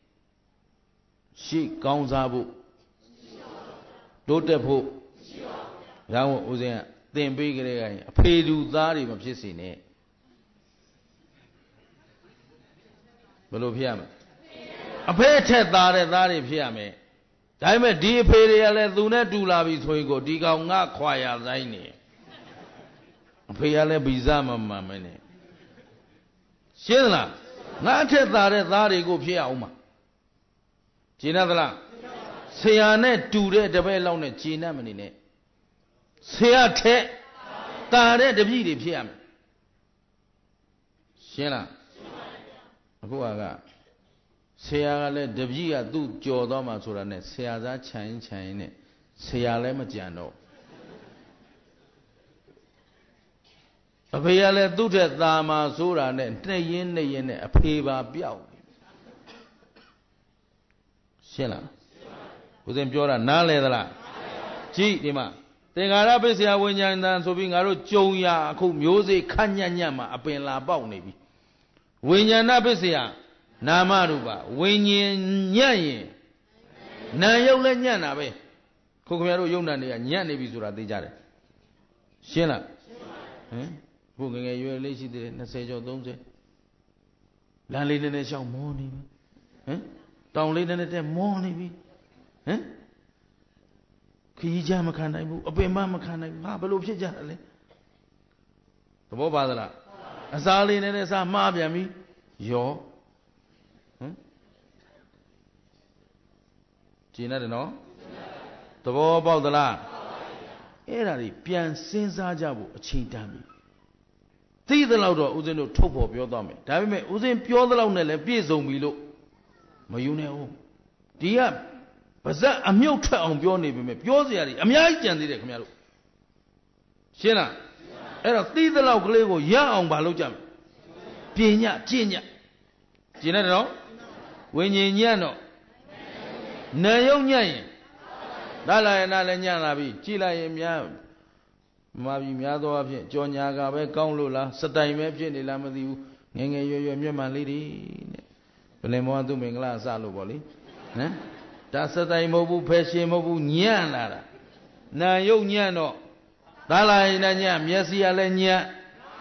ရှိကောင်းစားဖို့တိုးတက်ဖို့ရောင်းဦးစင်းကသင်ပေးကြတဲ့ကရင်အဖေလူသားတွေမဖြစ်စေနဲ့ဘယ်လိုဖြစ်ရမလဲအဖေထက်သားတဲ့သားတွေဖြစ်ရမယ်ဒါပေမဲ့ဒီအဖေတွေကလည်းသူနဲ့တူလာပြီဆိုရင်ကိုဒီကောင်ငါခွာရဆိုင်နေအဖေကလည်းဗီဇမမှန်မနဲ့ရှင်းသလားငါထက်သားတဲ့သားတွေကိုဖြစ်အောင်မှာကျင်သလားဆရာနဲ့တူတဲ့တပည့်လောက်နဲ့ကျင်မနေနဲ့ဆရာထက်သားတဲ့တပည့်တွေဖြစ်ရမယ်ရှင်းလားအခုကဆရာကလည်းတပည့်ကသူ့ကြော်တော့မှဆိုတာနဲ့ဆရာသားခြံရင်နဲ့ဆရာလည်းမကြံတော့အဖေကလည်းသူ့ထက်သာမှဆိုတာနဲ့နှိပ်ရင်းနဲ့အဖေပါပြောက်ရှင်းလားဦးဇင်းပြောတာနားလဲသလားကြည့်ဒီမှာသင်္ခါရပစ္စယဝိညာဏတန်ဆိုပြီးငါတို့ကြုံရအခုမျိုးစေ့ခန့်ညံ့မှာအပင်လာပေါက်နေပြီဝိညာဏပစ္စယနာမရူပဝိညာဉ်ညံ့ရင်နာယုတ်လည်းညံ့တာပဲခုခင်ဗျားတို့ယုံနာတွေကညံ့နေပြီဆိုတာသိကြတယ်ရှင်းလားဟမ်ခုငငယ်ရွယ်လေးရှိသေးတယ်20ကျော်30လမ်းလေးနည်းနည်းရှောင်းမောနေပြီဟမ်တောင်လေးနည်းနည်းတက်မောနေပြီဟမ်ခကြီးကြမခံနိုင်ဘူးအပင်မခံနိုင်ဘူးဟာဘယ်လိုဖြစ်ကြတာလဲသဘောပါသလားအစားလေးနည်းနည်းစားမှားပြန်ပြီရောဟမ်ကျင်းရတယ်နော်သဘောပေါက်သလားအဲ့ဒါတွေပြန်စဉ်းစားကြဖို့အချိန်တန်ပြီသိသလောက်တော့ဦးဇင်းတို့ထုတ်ဖို့ပြောသွားမယ်ဒါပေမဲ့ဦးဇင်းပြောသလောက်နဲ့လည်းပြည့်စုံပြီလို့မယူနဲ့ဦးဒီကပါဇက်အမြုပ်ထွက်အောင်ပြောနေပြီမဲ့ပြောစရာတွေအများကြီးကြံသေးတယ်ခင်ဗျားတို့ရှင်းလားအဲ့တော့သိသလောက်ကလေးကိုရအောင်မလုပ်ကြမယ်ပညာကျင့်ညကျင့်တယ်နော်ဝိညာဉ်ညံ့တော့နာယုံညံ့ရင်ဒါလာရနာလည်းညံ့လာပြီကြည်လိုက်ရင်များမှာပြီများသောအဖြစ်ကြောညာကပဲကောင်းလို့လားစတိုင်ပဲဖြစ်နေလားမသိဘူးငယ်ငယ်ရွယ်ရွယ်မျက်မှန်လေးတွေနဲ့ဗလင်မောသူမင်္ဂလာအစလို့ပေါ့လေဟမ်ဒါစတိုင်မဟုတ်ဘူးဖယ်ရှင်မဟုတ်ဘူးညံ့လာတာနာယုတ်ညံ့တော့ဒါလာရင်လည်းညံ့မျက်စိကလည်းညံ့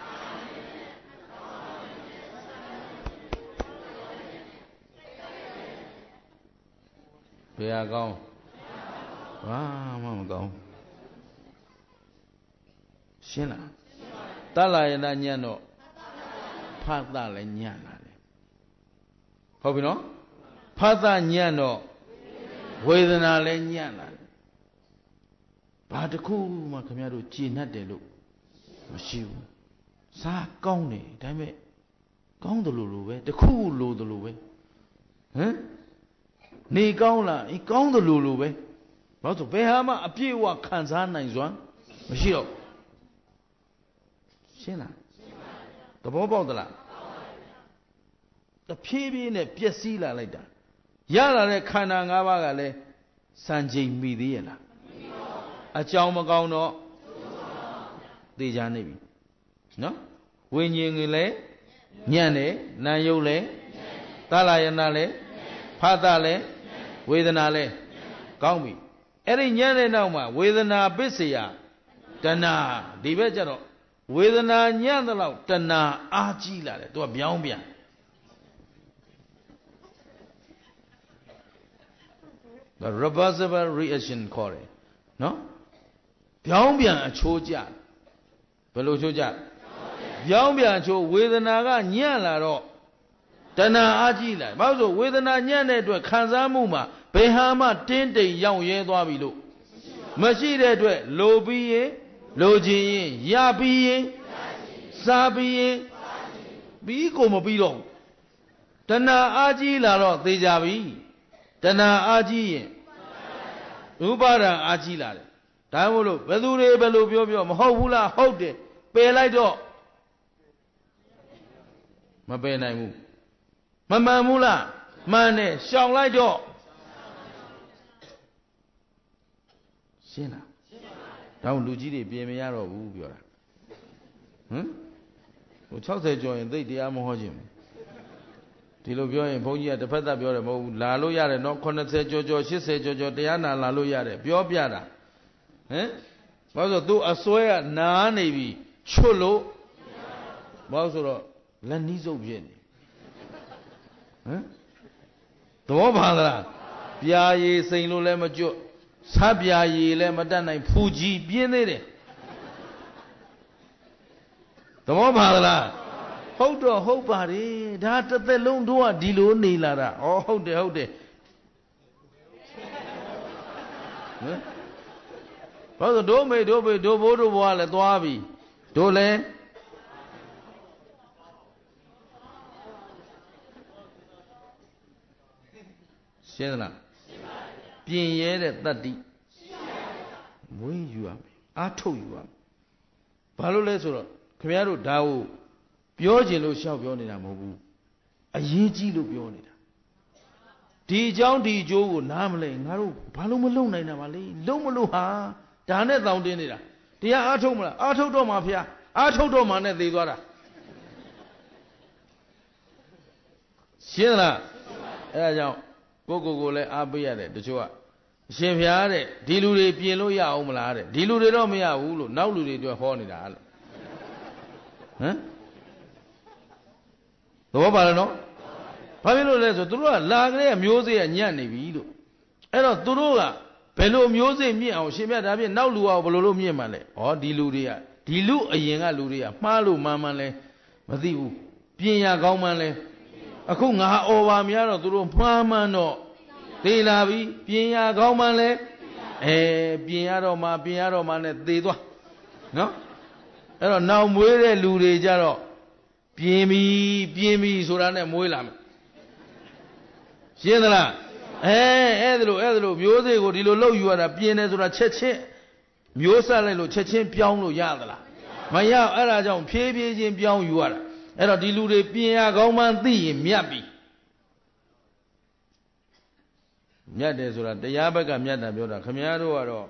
ဘယ်ဟာကောင်းဘာမှမကောင်းရှင်းလားတလာယနာညံ့တော့ဖတ်တာလည်းညံ့လာတယ်ဟုတ်ပြီနော်ဖတ်တာညံ့တော့ဝေဒနာလည်းညံ့လာတယ်ဘာတစ်ခုမှခင်ဗျားတို့ကြည်နှက်တယ်လို့မရှိဘူးစားကောင်းတယ်ဒါပေမဲ့ကောင်းတယ်လို့ပဲတစ်ခုလိုတယ်လို့ပဲဟမ်နေကောင်းလားကောင်းတယ်လို့ပဲဘာလို့ဆိုဘယ်ဟာမှအပြည့်အဝခံစားနိုင်စွမ်းမရှိတော့ရှင်းလားသဘောပေါက်သလားတဖြည်းဖြည်းနဲ့ပျက်စီးလာလိုက်တာရလာတဲ့ခန္ဓာ၅ပါးကလည်းစံချိန်မိသေးရဲ့လားအကြောင်းမကောင်းတော့သိကြနေပြီနော်ဝိညာဉ်ကလည်းညံ့တယ်နာယုတ်လည်းသလယနာလည်းဖသလည်းဝေဒနာလည်းကောင်းပြီအဲ့ဒီညံ့တဲ့နောက်မှာဝေဒနာပစ္စယတဏှာဒီဘက်ကျတော့ဝေဒနာညံ့တဲ့လောက်တဏှာအားကြီးလာတယ်သူကပြောင်းပြန်reversible reaction ခေါ်တယ်နော်ပြောင်းပြန်အချိုးကျဘယ်လိုချိုးကျပြောင်းပြန်အချိုးဝေဒနာကညံ့လာတော့တဏှာအားကြီးလာဘာလို့ဆိုဝေဒနာညံ့တဲ့အတွက်ခံစားမှုမှာဘယ်ဟာမှတင်းတိမ်ရောက်ရဲသွားပြီလို့မရှိတဲ့အတွက်လိုပြီးရင်လိုချင်ရင်ရပြီးရင်စားပြီးရင်ပြီးကိုမပြီးတော့တဏှာအားကြီးလာတော့သေကြပြီတဏှာအားကြီးရင်ဥပါဒံအားကြီးလာတယ်ဒါမို့လို့ဘယ်သူတွေဘယ်လိုပြောမဟုတ်ဘူးလားဟုတ်တယ်ပယ်လိုက်တော့မပယ်နိုင်ဘူးမမှန်ဘူးလားမှန်တယ်ရှောင်လိုက်တော့ရှင်းလားဒါလူကြီးတွေပြင်မရတော့ဘူးပြောတာဟမ်ဟို60ကျော်ရင်သိတရားမဟောခြင်းဒီလိုပြောရင်ဘုန်းကြီးကတစ်ဖက်သက်ပြောတယ်မဟုတ်ဘူးလာလို့ရတယ်နော်80ကျော်80ကျော်တရားနာလာလို့ရတယ်ပြောပြတာဟမ်ဘာလို့ဆိုသူအစွဲကနားနေပြီချွတ်လို့ဘာလို့ဆိုတော့လက်နီးစုပ်ဖြစ်နေဟမ်သဘောပါသလားပြာရည်စိန်လို့လည်းမကျွတ်ဆပ်ပြာရည်လည်းမတတ်နိုင်ဖူကြီးပြင်းသေးတယ်သဘောပါသလားဟုတ်တော့ဟုတ်ပါတယ်ဒါတစ်သက်လုံးတို့ကဒီလိုနေလာတာဩဟုတ်တယ်ဟမ်ဘာလို့တို့မေတို့ဘိုးတို့ဘွားလည်းသွားပြီတို့လည်းရှင်းသလားပြင်ရဲတဲ့တတ္တိမွေးယူရမယ်အားထုတ်ယူရမယ်ဘာလို့လဲဆိုတော့ခင်ဗျားတို့ဒါကိုပြောချင်လို့ရှောက်ပြောနေတာမဟုတ်ဘူးအရေးကြီးလို့ပြောနေတာဒီအကြောင်းဒီအကျိုးကိုနားမလဲငါတို့ဘာလို့မလုံနိုင်တာပါလဲလုံမလို့ဟာဒါနဲ့တောင်းတင်းနေတာတရားအားထုတ်မလားအားထုတ်တော့မှာဖေအားထုတ်တော့မှာနဲ့သေသွားတာရှင်းလားအဲဒါကြောင့်ကိုလည်းအားပေးရတယ်တချို့ကအရှင်ဖျားတဲ့ဒီလူတွေပြင်လို့ရအောင်မလားတဲ့ဒီလူတွေတော့မရဘူးလို့နောက်လူတွေတွေ့ဟောနေတာလို့ဟမ်သဘောပါလားနော်ဘာဖြစ်လို့လဲဆိုသူတို့ကလာကြတဲ့မျိုးစေ့ကညံ့နေပြီလို့အဲ့တော့သူတို့ကဘယ်လိုမျိုးစေ့မြင့်အောင်ရှင်မြတ်ဒါဖြင့်နောက်လူအောင်ဘယ်လိုလုပ်မြင့်မှလဲဩဒီလူတွေကဒီလူအရင်ကလူတွေကမှားလို့မှန်လဲမသိဘူးပြင်ရကောင်းမှလဲအခုငါအော်ပါများတော့သူတို့မှားမှန်တော့သေလာပြီပြင်ရကောင်းမှလဲပြင်ရတော့မှနဲ့သေသွားနော်အဲ့တော့နောက်မွေးတဲ့လူတွေကြတော့ပြင်းပြီဆိုတာနဲ့မွေးလာမယ်ရှင်းသလားအဲ့ဒါလို့မျိုးစေ့ကိုဒီလိုလောက်ယူရတာပြင်းတယ်ဆိုတာချက်ချင်းမျိုးဆက်လိုက်လို့ချက်ချင်းပြောင်းလို့ရသလားမရအဲ့ဒါကြောင့်ဖြည်းဖြည်းချင်းပြောင်းယူရတာအဲ့တော့ဒီလူတွေပြင်ရကောင်းမှန်းသိရင်မြတ်ပြီမြတ်တယ်ဆိုတာတရားဘက်ကမြတ်တာပြောတာခမည်းတော်ကတော့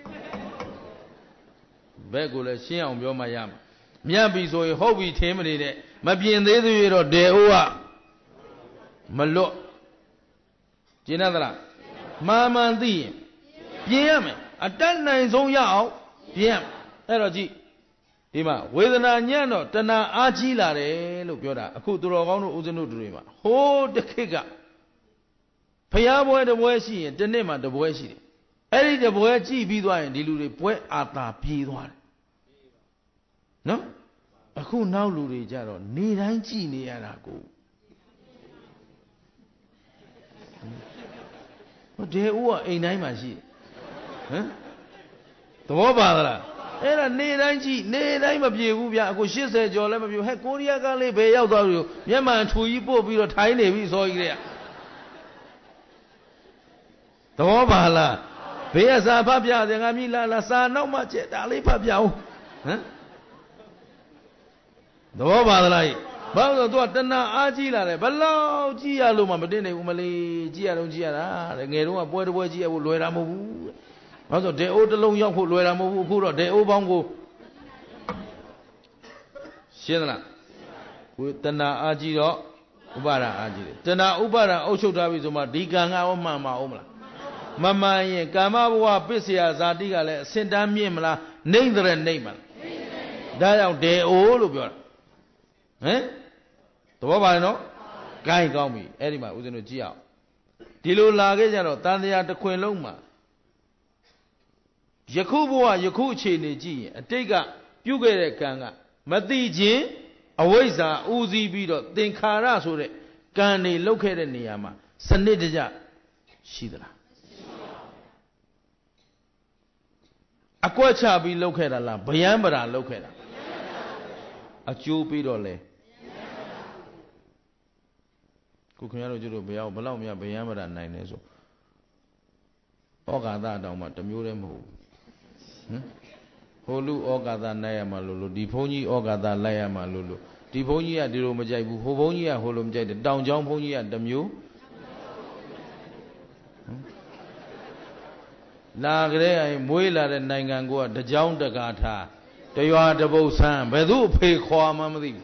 ဘက်ကိုလည်းရှင်းအောင်ပြောမှရမှာမြတ်ပြီဆိုရင်ဟုတ်ပြီထင်မနေတဲ့မပြင်သေးသေးရတော့ဒေအိုးကမလွတ်ကျင်းသလားမှန်သိရင်ပြင်ရမယ်အတတ်နိုင်ဆုံးရအောင်ပြင်ရမယ်အဲ့တော့ကြည့်ဒီမှာဝေဒနာညံ့တော့တဏှာအားကြီးလာတယ်လို့ပြောတာအခုသူတော်ကောင်းတို့ဦးဇင်းတို့တွေမှာဟိုးတစ်ခေတ်ကဖျားပွဲတစ်ပွဲရှိရင်တစ်နှစ်မှတစ်ပွဲရှိတယ်အဲ့ဒီတစ်ပွဲကြည့်ပြီးသွားရင်ဒီလူတွေပွဲအာသာပြေးသွားတယ်နော်အခုနောက်လူတွေကြတော့နေတိုင်းကြည်နေရတာကိုဟိုဒေဦးကအိမ်တိုင်းမှာရှိဟမ်သဘောပါသလားအဲ့ဒါနေတိုင်းကြည်နေတိုင်းမပြေဘူးဗျအခု80ကျော်လည်းမပြေဟဲ့ကိုရီးယားကလေးဘယ်ရောက်သွားလို့မျက်မှန်ထူကြီးပို့ပြီးတော့ထိုင်းနေပြီစောကြီးတဲ့သဘောပါလားဘေးကစာဖတ်ပြတယ်ငါမြည်လာစာနောက်မှချက်ဒါလေးဖတ်ပြအောင်ဟမ်သဘောပါသလားဘာလို့သူကတဏှာအားကြီးလာတယ်ဘလောက်ကြီးရလို့မှမတင်နိုင်ဘူးမလေးကြီးရတာတဲ့ငယ်တုန်းကပွဲတစ်ပွဲကြီးရဖို့လွယ်တာမဟုတ်ဘူးဘာလို့ဒေအိုးတစ်လုံးရောက်ဖို့လွယ်တာမဟုတ်ဘူးအခုတော့ဒေအိုးပေါင်းကိုရှင်းသလားကိုတဏှာအားကြီးတော့ဥပါဒအားကြီးတယ်တဏှာဥပါဒအုပ်ချုပ်ထားပြီဆိုမှဒီကံကရောမှန်ပါဦးမလားမမှန်ရင်ကာမဘဝပစ္စယဇာတိကလည်းအစင်တန်းမြင့်မလားနှိမ့်တဲ့နှိမ့်မလားဒါကြောင့်ဒေအိုးလို့ပြောတာဟမ်သဘောပါနော်ကိုင်းကောင်းပြီအဲ့ဒီမှာဦးဇင်းတို့ကြည့်အောင်ဒီလိုလာခဲ့ကြတော့တန်တရားတစ်ခွင်လုံးမှာယခုဘဝယခုအခြေအနေကြည့်ရင်အတိတ်ကပြုခဲ့တဲ့ကံကမသိခြင်းအဝိဇ္ဇာဦးစီးပြီးတော့သင်္ခါရဆိုတဲ့ကံတွေလောက်ခဲ့တဲ့နေရာမှာစနစ်တကျရှိသလားအကွက်ချပြီးလောက်ခဲ့တာလားဗျံပရာလောက်ခဲ့တာအကျိုးပြီးတော့လဲခုခင်ဗျားတို့ကျတော့ဘယ်လောက်များဗျံပရာနိုင်လဲဆိုဩဃာသတောင်မှတစ်မျိုးတည်းမဟုတ်ဘူးဟိုလူဩဃာသနိုင်ရမှာလို့ဒီဘုန်းကြီးဩဃာသလိုက်ရမှာလို့ဒီဘုန်းကြီးကဒီလိုမကြိုက်ဘူးဟိုဘုန်းကြီးကဟိုလိုမကြိုက်တယ်တောင်ကျောင်းဘုန်းကြီးကတစ်မျိုးလာကြတဲ့မွေးလာတဲ့နိုင်ငံကိုကတကြောင်တကာထားတရွာတပုတ်ဆန်းဘယ်သူအဖေခေါ်မှမသိဘူး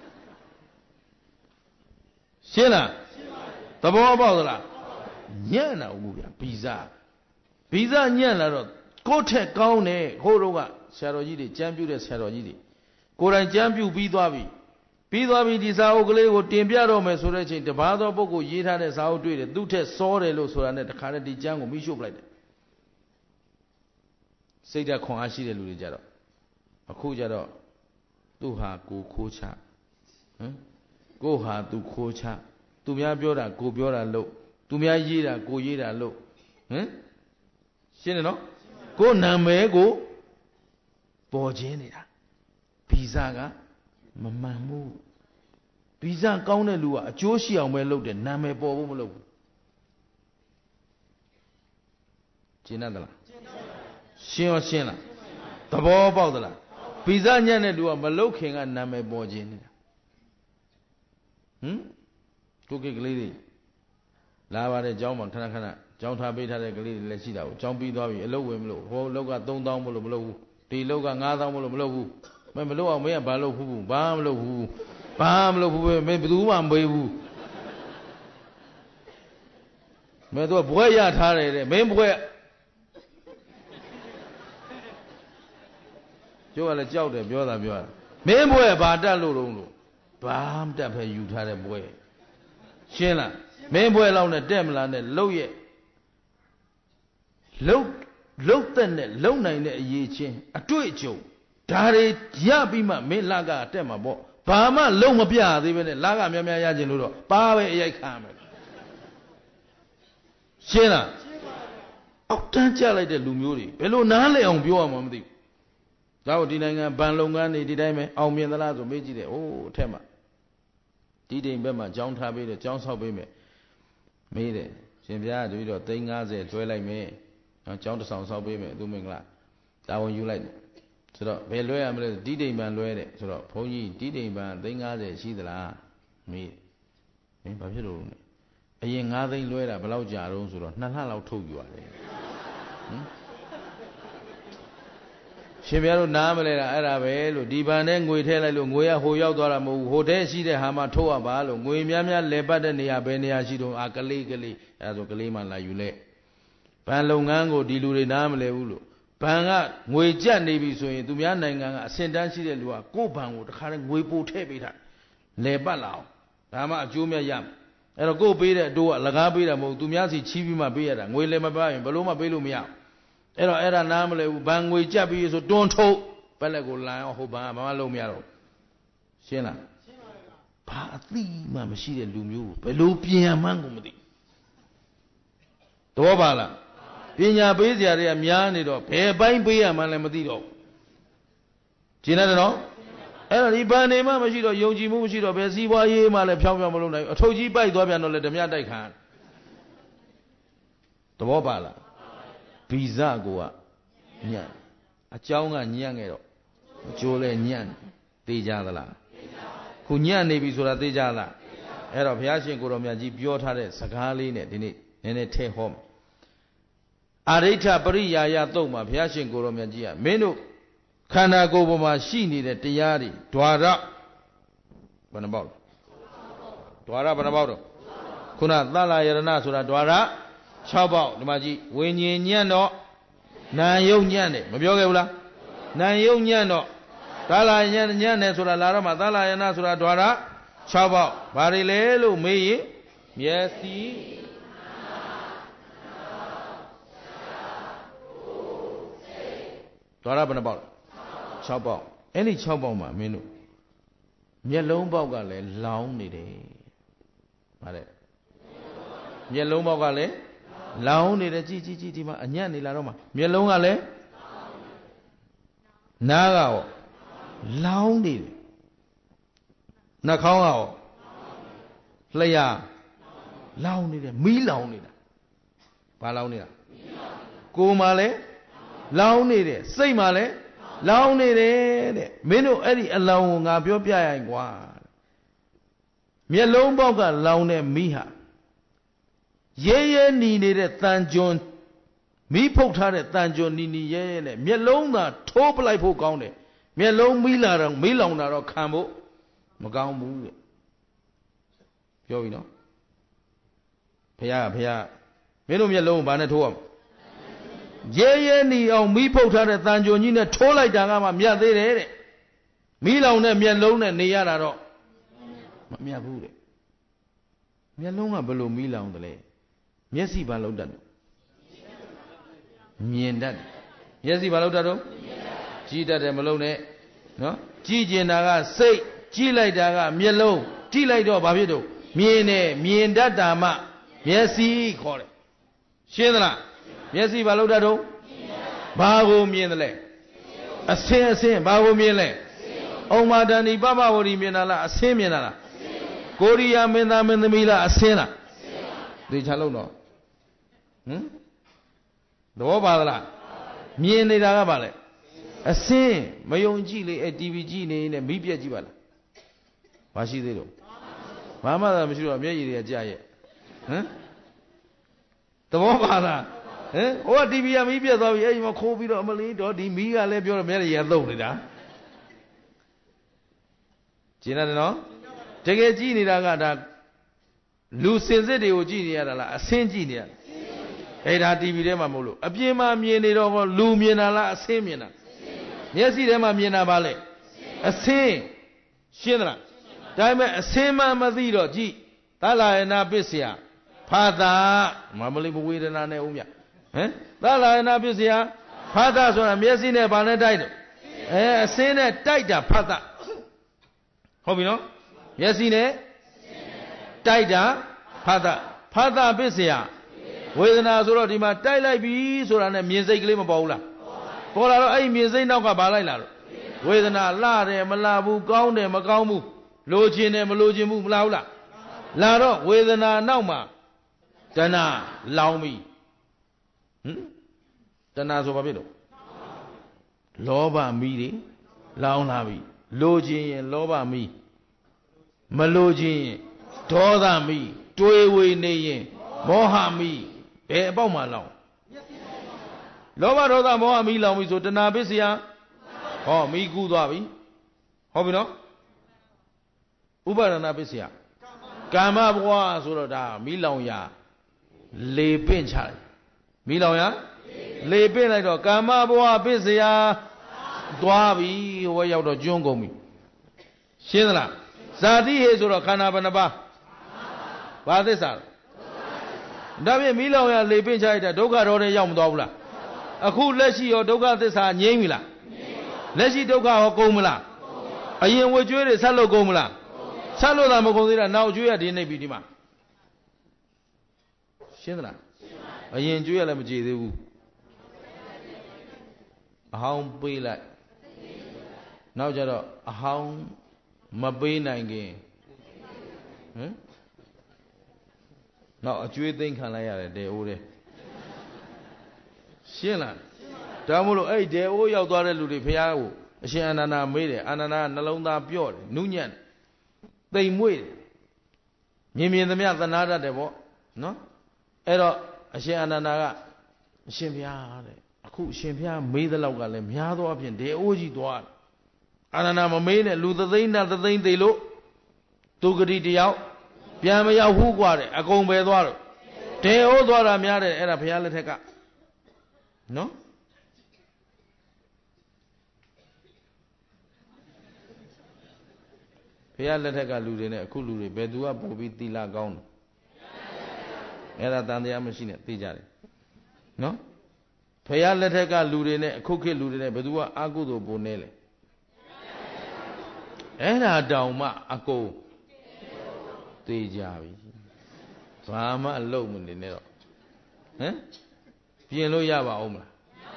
ရှင်းလားသဘောပေါက်သလားညံ့တာဘူးဗျဗီဇညံ့လာတော့ကိုယ့်ထက်ကောင်းတယ်ဟိုတော့ကဆရာတော်ကြီးတွေကြမ်းပြုတဲ့ဆရာတော်ကြီးတွေကိုယ်တိုင်ကြမ်းပြုပြီးသွားပြီဒီစာအုပ်ကလေးကိုတင်ပြတော့မယ်ဆိုတဲ့အချိန်တပါးသောပုဂ္ဂိုလ်ရေးထားတဲ့စာအုပ်တွေ့တယ်သူ့ထက်စောတယ်လို့ဆိုတာနဲ့တခါတည်းဒီကျမ်းကိုမိရှုပ်လိုက်တယ်စိတ်ဓာတ်ခွန်အားရှိတဲ့လူတွေကြတော့အခုကြတော့သူ့ဟာကိုခိုးချကိုဟာသူခိုးချသူများပြောတာကိုပြောတာလို့သူများရေးတာကိုရေးတာလို့ရှင်းတယ်နော်ကိုနာမည်ကိုပေါ်ခြင်းနေတာဗီဇကမမှန်ဘူးဗီဇကောင်းတဲ့လူကအကျိုးရှိအောင်ပဲလုပ်တယ်နာမည်ပေါ်ဖို့မလုပ်ဘူး Chinadala. Shin. The ball about the Pizza do a Maloking and Name Bojin. Cookie lady. Lava de John Montana, John Tabita de Glee, Lechida, John B. Dobby, a low window, whole loga don't down below, the loga nada below. Remember, low me a ballow who, bam low, maybe do one boy who. Medo boy at Harry, main boy. You are a joke, the other. Main boy about that little. Bam, tap you had a boy. Sheila, main boy along the Demland and low yet. Low then, low nine ye chin, a tweet you. Dari Yabima, me laga, temabo. Bama, low mapia, even a laga, Mamma Yajinudo, Bawe Yakam. Sheila, oh, don't tell it the Lumuri, below Nale on Bua Mamdi. Thou denying a banlongan, did I make all me and the lads of Meji, oh, Tema. Did in Bema, John Tabby, the John's Hobby made it. Simpia, do your thing as a toy like me. John the Sounds Hobby, doing like that one you like. So, Veloy, I'm a D-Day man, so, Pony, D-Day man, thing as a she the la. Me. In Papiro. A young other lawyer, below Jaros, or not how told you are. Shimiano Namale, Arabe, Dibanen, we tell Lunguya, who Yodoramo, Hotel, see the Hamatoa Balo, Guimiamia, Lebadania, Benia, Shido, Akalegally, as Okalima la Yule. Panlongango, Dilure Namale Ulu. Panga, Mujan Navy, so into Miananga, Sendansi de Lua, Gopan would carry Wipo Tebita. Lebalao, Rama, Jumia Yam. And a go beta do a Lagabita, Motumiasi, Chivima Beata, Willema Bay, Baloma Belumia. Era namale bangwe jabi so don't hold Pelago line or Hobama Lomiaro. Shena Pati Mamashid Lumu, Pelupia Mangumdi. Dobala Pina Bezia Mianido, Pay by Bia Malamadido. Ginano? Era Ibane Mamashido, Yoji Mushido, Besiwa Mala Pamala, a Toji by Dobiano, let them yada can. Dobala. Pizza goa, Nyan. A Chonga Nyangero, Jole Nyan, Dejala. Kunyan Nebisura Dejala. Era Piashin Goromiaji, Biotare, Sakali, in a take home. Arita Paria Yatoma, Piashin Goromiagia, Menu, Kana Goboma, she needed Tiari, Dwara. Banabao. Dwara Banabao. Kuna Lala Yarana Sura Dwara. Chaba, the Maji, when ye nyano, na yo nyane, Mabiola, na yo nyano, Tala Yan Sura Lara, Matala Yana Sura Dwara, Chaba, Barilelo, me, yes, Dwara Banabal, Chaba, any Chaboma, Menu, Yellow Bogale, long day. Yellow Bogale. Lao ni the Gigi, Anyani Laroma. Mielongale Nagao Lao ni Nakao Laya Lao ni the Milao ni Palao ni Kumale Lao ni the Say Male Lao ni the Menu Eddie alone, Abiopia and Guan Mielomboga Laune Miha. Ye needed a Tanjon. Me poked her at Tanjon Nini Ye, Mielona, top like Pocone, Mielon Mila, Milona or Cambo, Magambu. You know. Pia, Melo Mielon Banatom. Ye ni on me poked her at Tanjonina, Tola Dagama, Mia de Milona, Mielona, Niara. Mia Bude. Mielona below Mila on the lay. Yes, he ballowed that. Mean that. Yes, he ballowed that. Gita de Malone. No? Gigi Naga say, Gila Daga, Mielo, Gila do Babido, Mien that dama. Yes, he call it. Shindra. Yes, he ballowed that. Babu Mienle. A sin, Babu Miele. Oh, Madani Baba or Mienala, a Semiana. Korea Menam and the Mila, a sinner. The Chalono. Đó bà là miền này ra bà lại xin mấy ông chị lấy TV chị này mỹ biết chị bà là bà sĩ thế đâu mà là mấy chuyện mấy gì vậy chạy đó bà là ô TV à mỹ biết rồi ấy mà khô bị đó mà lấy đó đi mỹ à lấy biểu là mấy là gì đâu này đã chỉ là nó cái chị này ra cái lu sen sẽ đều chị này là sen chị này ấy là TV đấy mà mua à bây mà miền này đó lu miền là sen miền à nhớ gì đấy mà miền nào bà lệ sen xuyên ra đại mà sen mà gì đó chị ta là na biết gì à phát ta mà mới bố quý na này ôm nhá ta là na biết gì à phát ta rồi là nhớ gì này bà này đại đó sen này đại đã phát ta không biết nó nhớ gì này đại đã phát ta biết gì à bây giờ na rồi thì mà đại lại bị rồi là này miền Tây cái này mà bảo là có là ấy miền Tây nào cả bà lại là bây giờ na la này mà la bu cao này mà cao mu lô chín này mà lô chín mu lao là đó bây giờ na nào mà chân na lao mi chân na số bao nhiêu lô ba mi đi lao na mi lô chín lô ba mi mà lô chín đo ra mi đuôi quỳ này mò hà mi bé bao mà lao lô ba đo ra mò hà mi lao mi số chân na biết gì à họ mi cú đó bị họ biết nó ubarana biết gì à Kama bua số đó mi lao ya lê bên trái mi lao ya lê bên này đó Kama bua biết gì à đó bị hoa yêu đó chung công mi xin là sa đi hết số đó khana bana ba thế sao đó bị mi lao ya lê bên trái đó đâu cả đó này yêu đó là khu lệ sĩ ở đâu cả thế sao nhảy mi là lệ sĩ đâu cả họ công mi là ai yên vui chơi để sao lo công mi là sao lo làm một công ty là nào chơi đi này bị đi mà xin là ai yên chơi là một gì đấy hông bị lại nào giờ đó hông mà bị này kì nào chơi tiền khăn này là để ô đấy xin là đó một lúc ấy để ô yêu toa đấy lụt đi phía ô xin anh na mấy đấy anh na nó lông ta biểu đấy nung nhện tây muối miền miền tây miền tây nát đấy bộ nó ấy đó xin anh na xin phía đấy khu xin phía mấy cái lâu cả lên phía đó phía để ô gì đó anh na mà mấy này lụt tây tây lụt tu cái đi áo phía mấy áo hú qua đấy công về đó rồi để ô đó là phía đấy là phía lên thế cả nó phía lên thế cả lụt này khu lụt này bé đua bố bị tì la cao này là tàn địa mới xin này tì ra đấy nó phía lên thế cả lụt này khu kia lụt này bé đua agu đồ bố này là đầu mà agu tì ra vậy và mà lâu mình này đóပြင်လို့ရပါဦးမလား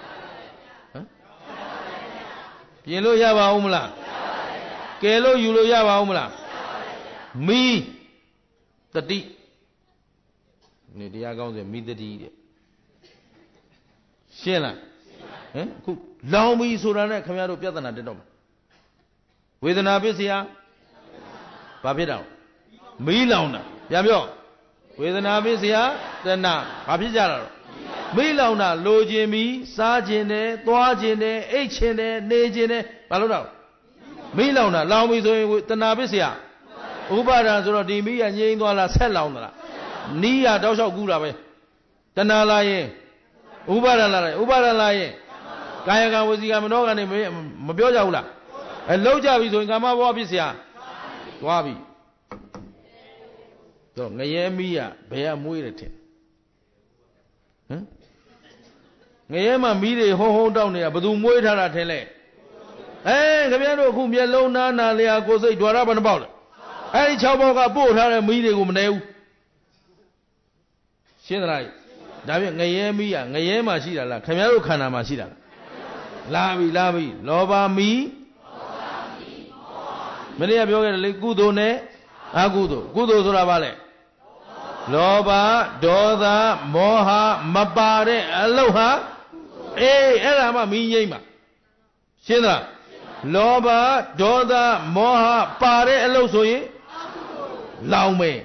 ပြင်လို့ရပါဦးမလားကယ်လို့ယူလို့ရပါဦးမလားမီတတိနေတရားကောင်းဆိုမီတတိတဲ့ရှင်းလားအခုလောင်မီဆိုတာနဲ့ခင်ဗျားတို့ပြဿနာတက်တော့ဝေဒနာပစ္စယဘာဖြစ်တာမီးလောင်တာပြန်ပြောဝေဒနာပစ္စယတဏဘာဖြစ်ကြတာမီးလောင်တာလိုခြင်းပြီးစားခြင်းနဲ့သွားခြင်းနဲ့အိတ်ခြင်းနဲ့နေခြင်းနဲ့ဘာလို့တော့မီးလောင်တာလောင်ပြီဆိုရင်တဏှာပစ္စယဥပါဒံဆိုတော့ဒီမီးကငြိမ်းသွားလားဆက်လောင်သလားနီးရတောက်လျှောက်ကူးတာပဲတဏှာလာရင်ဥပါဒံလာတယ်ဥပါဒံလာရင်ကာယကံဝစီကံမနောကံနေမပြောကြဘူးလားလောက်ကြပြီဆိုရင်ကာမဘဝပစ္စယသွားပြီတော့ငရဲမီးကဘယ်ကမွေးတယ်ထင်ငရဲမှာမီးတွေဟုံးတောက်နေတာဘယ်သူမွေးထားတာထင်လဲခင်ဗျားတို့အခုမျက်လုံးနာလျာကိုယ်စိတ်ဓာရဘယ်နှပေါက်လဲအဲဒီ6ပေါက်ကပို့ထားတဲ့မီးတွေကိုမနေဘူးရှင်းသလားဒါဖြင့်ငရဲမီးကငရဲမှာရှိတာလားခင်ဗျားတို့ခန္ဓာမှာရှိတာလားလာပြီလောဘမီးမနေ့ကပြောခဲ့တယ်လေကုသိုလ်နဲ့အကုသိုလ်ကုသိုလ်ဆိုတာဘာလဲလောဘဒေါသမောဟမပါတဲ့အလုပ်ဟာအဲ့ဒါမှမင်းငိမ့်မှာရှင်းလားလောဘဒေါသမောဟပါတဲ့အလုပ်ဆိုရင်လောင်မယ်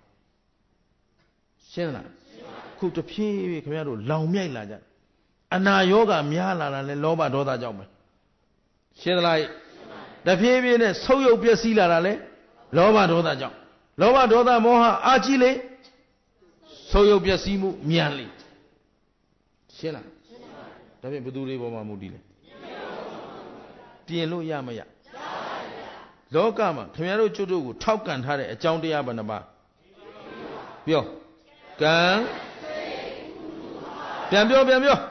ရှင်းလားခုတဖြည်းဖြည်းခင်ဗျားတို့လောင်မြိုက်လာကြအနာယောဂများလာတာလဲလောဘဒေါသကြောင့်ပဲရှင်းသလားတဖြည်းဖြည်းနဲ့ဆုပ်ယုပ်ပျက်စီးလာတာလဲလောဘဒေါသကြောင့်လောဘဒေါသမောဟအာကြီးလေဆုပ်ယုပ်ပျက်စီးမှုမြန်လေရှင်းလားဒါဖြင့်ဘယ်သူတွေပေါ်မှာမူတည်လဲပြင်လို့ရမရလောကမှာခင်ဗျားတို့ကျွတ်တို့ကိုထောက်ကန်ထားတဲ့အကြောင်းတရားဘယ်နှပါပြောကံပြန်ပြောပြန်ပြော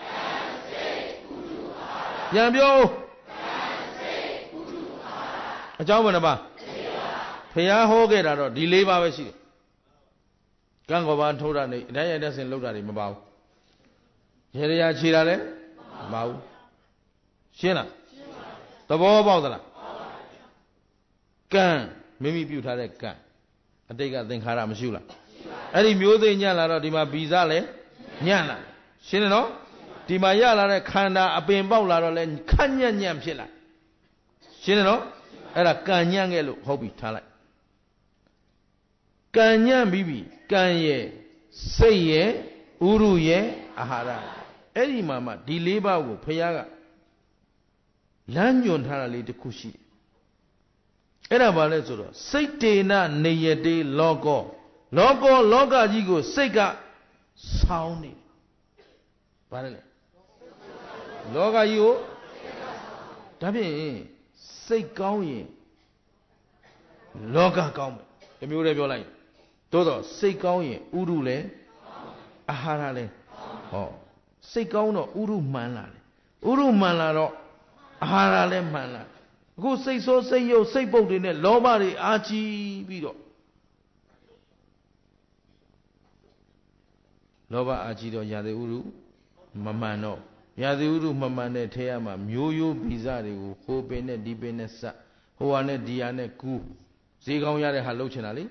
အကြောင်းဘယ်နှပါဖះဟောခဲ့တာတော့ဒီ၄ပါးပဲရှိတယ်ကံကောပါထိုးတာနေအတိုင်းရိုက်တဲ့ဆင်လောက်တာတွေမပါဘူးရေရရာခြေတာလည်းမပါဘူးရှင်းလားသဘောပေါက်သလားကံမိမိပြုထားတဲ့ကံအတိတ်ကသင်္ခါရမရှိဘူးလားအဲ့ဒီမျိုးသိညံ့လာတော့ဒီမှာဗီဇလည်းညံ့လာရှင်းတယ်နော်ဒီမှာရလာတဲ့ခန္ဓာအပင်ပေါက်လာတော့လဲခက်ညံ့ညံ့ဖြစ်လာရှင်းတယ်နော်အဲ့ဒါကံညံ့ခဲ့လို့ဟုတ်ပြီထားလိုက်ကံညံ့ပြီးပြီကံရဲ့စိတ်ရဲ့ဥရုရဲ့အာဟာရအဲ့ဒီမှာမှဒီ၄ပါးကိုဖះကလမ်းညွှန်ထားတာလေးတစ်ခုရှိတယ်အဲ့ဒါဘာလဲဆိုတော့စိတ်တေနနေယတေလောကကြီးကိုစိတ်ကဆောင်းနေဘာလဲလောကကြီးကိုဒါဖြင့်စိတ်ကောင်းရင်လောကကောင်းမယ်ဒီမျိုးလေးပြောလိုက်သို့တော့စိတ်ကောင်းရင်ဥရုလည်းအာဟာရလည်းဟောစိတ်ကောင်းတော့ဥရုမှန်လာတယ်ဥရုမှန်လာတော့အာဟာရလည်းမှန်လာအခုစိတ်ဆိုးစိတ်ယုတ်စိတ်ပုတ်တွေနဲ့လောဘတွေအာကြီးပြီးတော့လောဘအာကြီးတော့ရာဇဥရုမမှန်တော့ရာဇဥရုမမှန်တဲ့ထဲရမှာမျိုးရိုးဗီဇတွေကိုဟိုပင်နဲ့ဒီပင်နဲ့စပ်ဟိုဟာနဲ့ဒီဟာနဲ့ကူးဈေးကောင်းရတဲ့ဟာလှုပ်ချင်တာလေ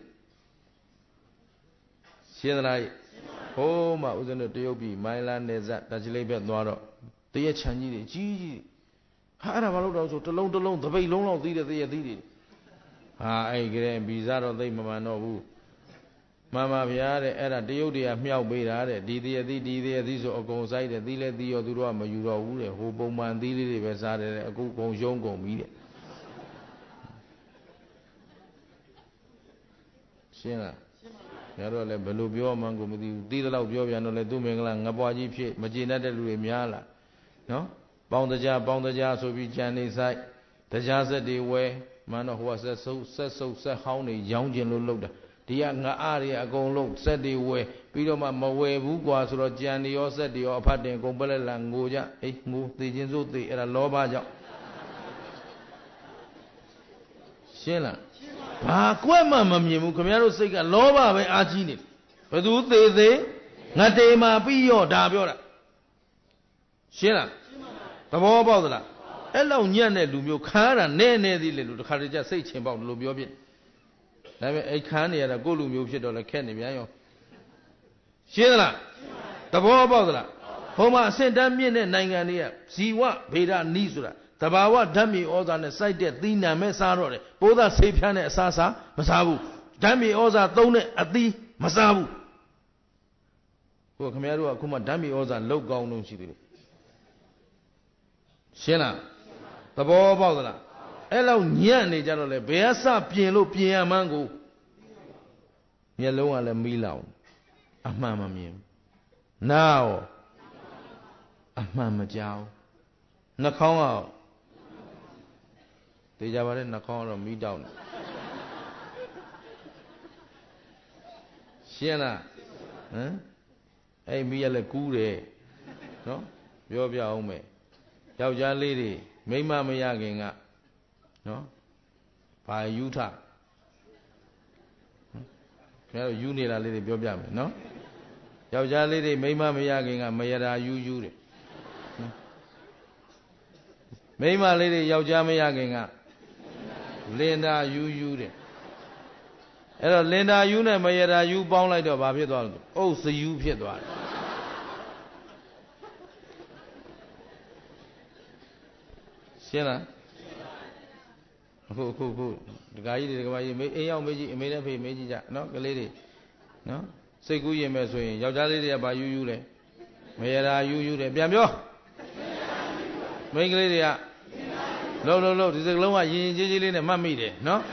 ရှင်းသလားဟိုးမှဦးဇင်းတို့တရုတ်ပြည်မိုင်းလာနယ်စပ်တချလိပ်ဘက်သွားတော့တရက်ချန်ကြီးတွေကြီးကြီးဟာအဲ့ဒါဘာလို့တော့ဆိုတလုံးသပိတ်လုံးလောက်သီးတဲ့တရက်သီးတွေဟာအဲ့ကလေးဗီဇတော့သိမမှန်တော့ဘူးမှန်ပါဗျာတဲ့အဲ့ဒါတရုတ်တွေကမြောက်ပေးတာတဲ့ဒီတရက်သီးဆိုအကုန်ဆိုင်တယ်သီးလဲသီးရောသူတို့ကမယူတော့ဘူးတဲ့ဟိုပုံမှန်သီးလေးတွေပဲစားတယ်တဲ့အခုကုန်ရှုံးကုန်ပြီတဲ့ရှင်းလားညတော့လည်းဘယ်လိုပြောမှန်းကိုမသိဘူးသီးတဲ့လောက်ပြောပြန်တော့လေသူ့မင်္ဂလာငပွားကြီးဖြစ်မကျေနပ်တဲ့လူတွေများလာနော်ပေါင်းတကြားဆိုပြီးကြံနေဆိုင်တရားဆက်တွေဝဲမှန်တော့ဟိုကဆက်ဆုပ်ဆက်ဟောင်းနေရောင်းကျင်လို့လုပ်တာဒီကငါအားတွေအကုန်လုံးဆက်တွေဝဲပြီးတော့မှမဝဲဘူးကွာဆိုတော့ကြံနေရောဆက်တွေရောအဖတ်တင်ကုန်ပလက်လာငိုကြအေးငိုသိချင်းစိုးသိအဲ့ဒါလောဘကြောင့်ရှင်းလားဘာကွက်မှမမြင်ဘူးခင်ဗျားတို့စိတ်ကလောဘပဲအာကြီးနေတယ်ဘယ်သူသေးငါတေမာပြီးရောဒါပြောတာရှင်းလားသဘောပေါက်သလားအဲ့လောက်ညံ့တဲ့လူမျိုးခါရတာနဲသေးလေလူတခါတည်းကျစိတ်ချင်ပေါက်လို့ပြောပြဒါပေမဲ့အဲ့ခန်းနေရတာကိုယ့်လူမျိုးဖြစ်တော့လည်းခက်နေပြန်ရောရှင်းသလားသဘောပေါက်သလားဟိုမှာအဆင့်တန်းမြင့်တဲ့နိုင်ငံတွေကဇီဝဗေဒနီးဆိုတာတဘာဝဓာတ်မြေဩဇာနဲ့စိုက်တဲ့သီးနှံမဲ့စားတော့တယ်ပိုးသားဆေးဖြန်းတဲ့အစားမစားဘူးဓာတ်မြေဩဇာသုံးတဲ့အသီးမစားဘူးဟိုခင်ဗျားတို့ကအခုမှဓာတ်မြေဩဇာလောက်ကောင်းလို့ရှိသေးတယ်ရှင်းလားသဘောပေါက်သလားအဲ့လောက်ညံ့နေကြတော့လေဘယ်အစပြင်လို့ပြင်ရမှန်းကိုမျက်လုံးကလည်းမီးလောင်အမှန်မမြင်နားရောအမှန်မကြောက်နှာခေါင်းကသိကြပါလေနှာခေါင်းကတော့မီးတောက်နေရှင်းလားဟမ်အဲ့မီးရလည်းကူးတယ်နော်ပြောပြအောင်မယ်ယောက်ျားလေးတွေမိန်းမမရခင်ကနော်ဘာယူထခင်ဗျားတို့ယူနေတာလေးတွေပြောပြမယ်နော်ယောက်ျားလေးတွေမိန်းမမရခင်ကမရတာယူတယ်မိန်းမလေးတွေယောက်ျားမရခင်ကလင်တာယူတယ်အဲ့တော့လင်တာယူနဲ့မယတာယူပေါင်းလိုက်တော့ဘာဖြစ်သွားလဲအုပ်စယူဖြစ်သွားတယ်ရှင်းလားအခုဒကာကြီးတွေဒကာမကြီးမေးအိမ်ရောက်မေးကြည့်အမေနဲ့ဖေမေးကြည့်ကြနော်ကလေးတွေနော်စိတ်ကူးရင်မဲ့ဆိုရင်ယောက်ျားလေးတွေကဘာယူလဲမယတာယူတယ်ပြန်ပြောမိန်းကလေးတွေကလှုပ်ဒီစကလုံးကရင်ကြီးကြီးလေးနဲ့မှတ်မိတယ်နော်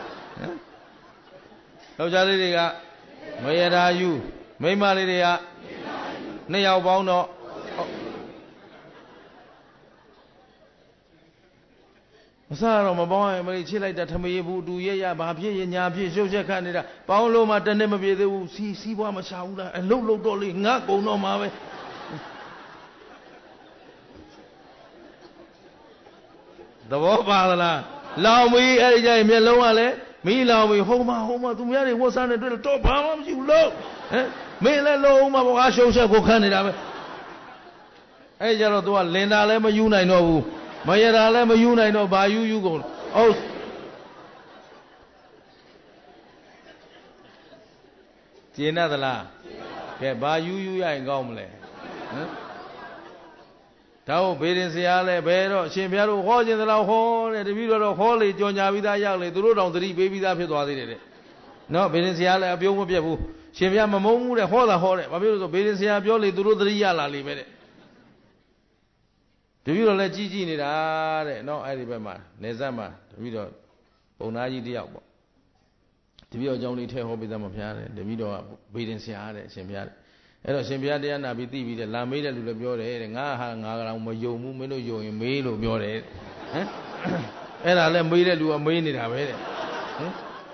ယောက်ျားလေးတွေကမယတာယူမိန်းမလေးတွေကနှစ်ယောက်ပေါင်းတော့မစားတော့မပေါင်းရင်မလေးချစ်လိုက်တာထမရေဘူးတူရဲ့ရဘာဖြစ်ရညာဖြစ်ရှုပ်ချက်ခတ်နေတာပေါင်းလို့မှတနေ့မပြေသေးဘူးစီးပွားမရှာဘူးလားအလုတ်တော့လေငါကုံတော့မှာပဲသဘောပါလားလောင်မီးအဲ့ဒီကြရင်မျက်လုံးကလည်းမီးလောင်ပြီဟိုမှာသူများတွေဝတ်စားနေတွေ့တော့ဘာမှမရှိဘူးလို့ဟမ်မင်းလည်းလုံးမဘောအားရှုပ်ချက်ကိုခတ်နေတာပဲအဲ့ကြတော့ तू ကလင်တာလည်းမယူနိုင်တော့ဘူးမရတာလည်းမယူနိုင်တော့ဘာယူကုန်အုပ်ကျင်းသလားကဲဘာယူရရင်ကောင်းမလဲဟမ်ဒါဟုတ်ဘေးရင်ဆရာလည်းဘယ်တော့အရှင်ဘုရားတို့ဟောခြင်းသလားဟောတယ်တပည့်တော်ဟောလေကြော်ညာပြီးသားရောက်လေသူတို့တောင်သတိပေးပြီးသားဖြစ်သွားသေးတယ်တဲ့နော်ဘေးရင်ဆရာလည်းအပြုံးမပြတ်ဘူးရှင်ဘုရားမမုန်းဘူးတဲ့ဟောတာဟောတယ်ဘာဖြစ်လို့ဆိုဘေးရင်ဆရာပြောလေသူတို့သတိရလာလိမ့်မယ်တဲ့တပည့်တော်လည်းကြီးနေတာတဲ့နော်အဲ့ဒီဘက်မှာနေဆက်မှာတပည့်တော်ပုံသားကြီးတယောက်ပေါ့တပည့်တော်ကြောင့်လေးထဲဟောပေးသားမဖျားတယ်တပည့်တော်ကဘေးရင်ဆရာတဲ့အရှင်ဘုရားအဲ့တော့ရှင်ဘုရားတရားနာပြီးသိပြီးတဲ့လာမေးတဲ့လူလည်းပြောတယ်တဲ့ငါကောင်မယုံဘူးမင်းတို့ယုံရင်မေးလို့ပြောတယ်ဟမ်အဲ့ဒါလည်းမေးတဲ့လူကမေးနေတာပဲတဲ့ဟမ်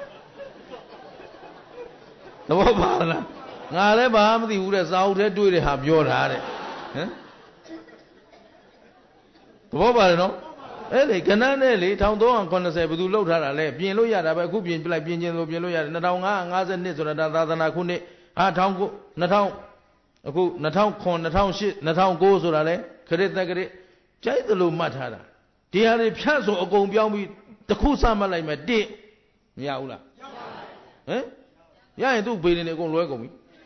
သဘောပါလားငါလည်းဘာမှမသိဘူးတဲ့စာအုပ်ထဲတွေ့တဲ့ဟာပြောတာတဲ့ဟမ်သဘောပါတယ်နော်အဲ့လေကဏ္ဍနဲ့လေ1380ဘယ်သူလှုပ်ထားတာလဲပြင်လို့ရတာပဲအခုပြင်ပြလိုက်ပြင်ခြင်းလို့ပြင်လို့ရတယ်2552ဆိုတာသာသနာခုနှစ်2000အခု2009 2008 2009ဆိုတာလဲခရစ်သက်ခရစ်ကြိုက်သလိုမှတ်ထားတာဒီဟာတွေဖြတ်ဆိုအကုန်ပြောင်းပြီးတစ်ခုစမှတ်လိုက်မယ်တစ်မရဘူးလားဟမ်ရရင်သူ့ဘေးနေအကုန်လွဲကုန်ပြီ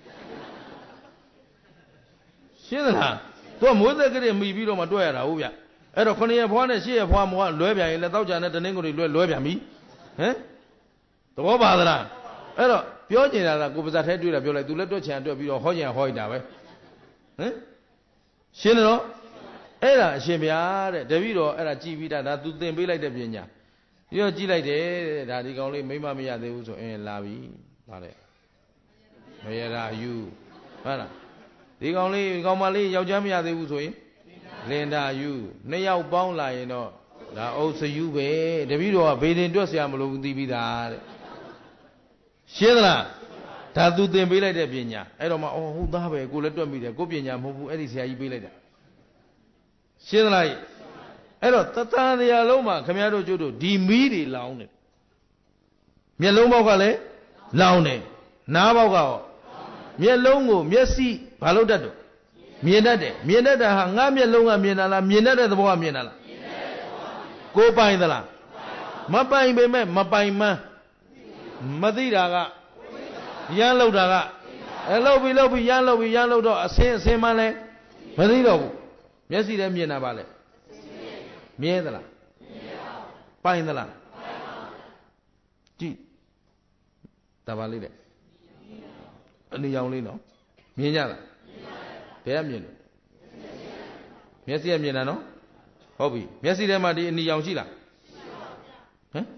ရှင်းသလားသူကမွေးသက်ခရစ်မိပြီးတော့မှတွဲရတာဟုတ်ဗျအဲ့တော့9ရက်ဖွားနဲ့10ရက်ဖွားမောကလွဲပြန်ရင်လည်းတောက်ကြနဲ့တနင်္ဂနွေလွဲပြန်ပြီဟမ်သဘောပါသလားအဲ့တော့ပြောကျင်တာကကိုပါဇက်ထဲတွေ့တာပြောလိုက်သူလည်းတွက်ချင်တွက်ပြီးတော့ဟောကျင်ဟောလိုက်တာပဲဟမ်ရှင်းတော့အဲ့ဒါအရှင်ဘုရားတဲ့တပည့်တော်အဲ့ဒါကြည်ပြီးတာဒါသူသင်ပေးလိုက်တဲ့ပညာပြီးတော့ကြည်လိုက်တယ်ဒါဒီကောင်လေးမိမရသေးဘူးဆိုလာပြီဗါတဲ့မရတာယူဟုတ်လားဒီကောင်လေးကောင်မလေးယောက်ျားမရသေးဘူးဆိုရင်လင်တာယူနှစ်ယောက်ပေါင်းလာရင်တော့ဒါအုပ်စယူပဲတပည့်တော်ကဘေးတင်တွက်เสียမလို့သိပြီးသားတဲ့ရှင်းသလားဒါသူသင်ပေးလိုက်တဲ့ပညာအဲ့တော့မှဟုတ်သားပဲကိုလည်းတွက်မိတယ်ကိုပညာမဟုတ်ဘူးအဲ့ဒီဆရာကြီးပေးလိုက်တာရှင်းသလားအဲ့တော့တသံတရားလုံးမှာခမည်းတော်ကျုပ်တို့ဒီမီးတွေလောင်းတယ်မျက်လုံးပေါက်ကလည်းလောင်းတယ်နားပေါက်ကရောမျက်လုံးကိုမျက်စိဘာလို့တတ်တော့မြင်တတ်တယ်မြင်တတ်တာဟာငါမျက်လုံးကမြင်တာလားမြင်တတ်တဲ့သဘောကမြင်တာလားကိုပိုင်သလားမပိုင်ပေမဲ့မပိုင်မှန်းမသိတာကရမ်းလောက်တာကလောက်ပြီးရမ်းလောက်တော့အစင်းမှန်းလဲမသိတော့ဘူးမျက်စိနဲ့မြင်တာပါလေမြင်သလားပိုင်သလားကြည့်ဒါပါလေးတဲ့အနီရောင်လေးနော်မြင်ကြလားဘယ်ကမြင်လို့မျက်စိကမြင်တာနော်ဟုတ်ပြီမျက်စိထဲမှာဒီအနီရောင်ရှိလားဟမ်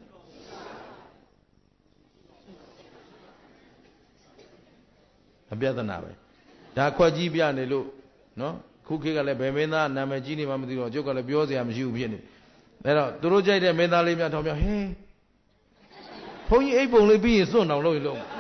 အပြဿနာပဲဒါခွက်ကြီးပြနေလို့နော်ခုခေတ်ကလည်းဘယ်မင်းသားနာမည်ကြီးနေမှမသိတော့ကျုပ်ကလည်းပြောစရာမရှိဘူးဖြစ်နေအဲ့တော့သူတို့ကြိုက်တဲ့မင်းသားလေးများထောင်ပြဟင်းဘုန်းကြီးအိပ်ပုံလေးပြီးရင်စွန့်အောင်လုပ်ရင်လုပ်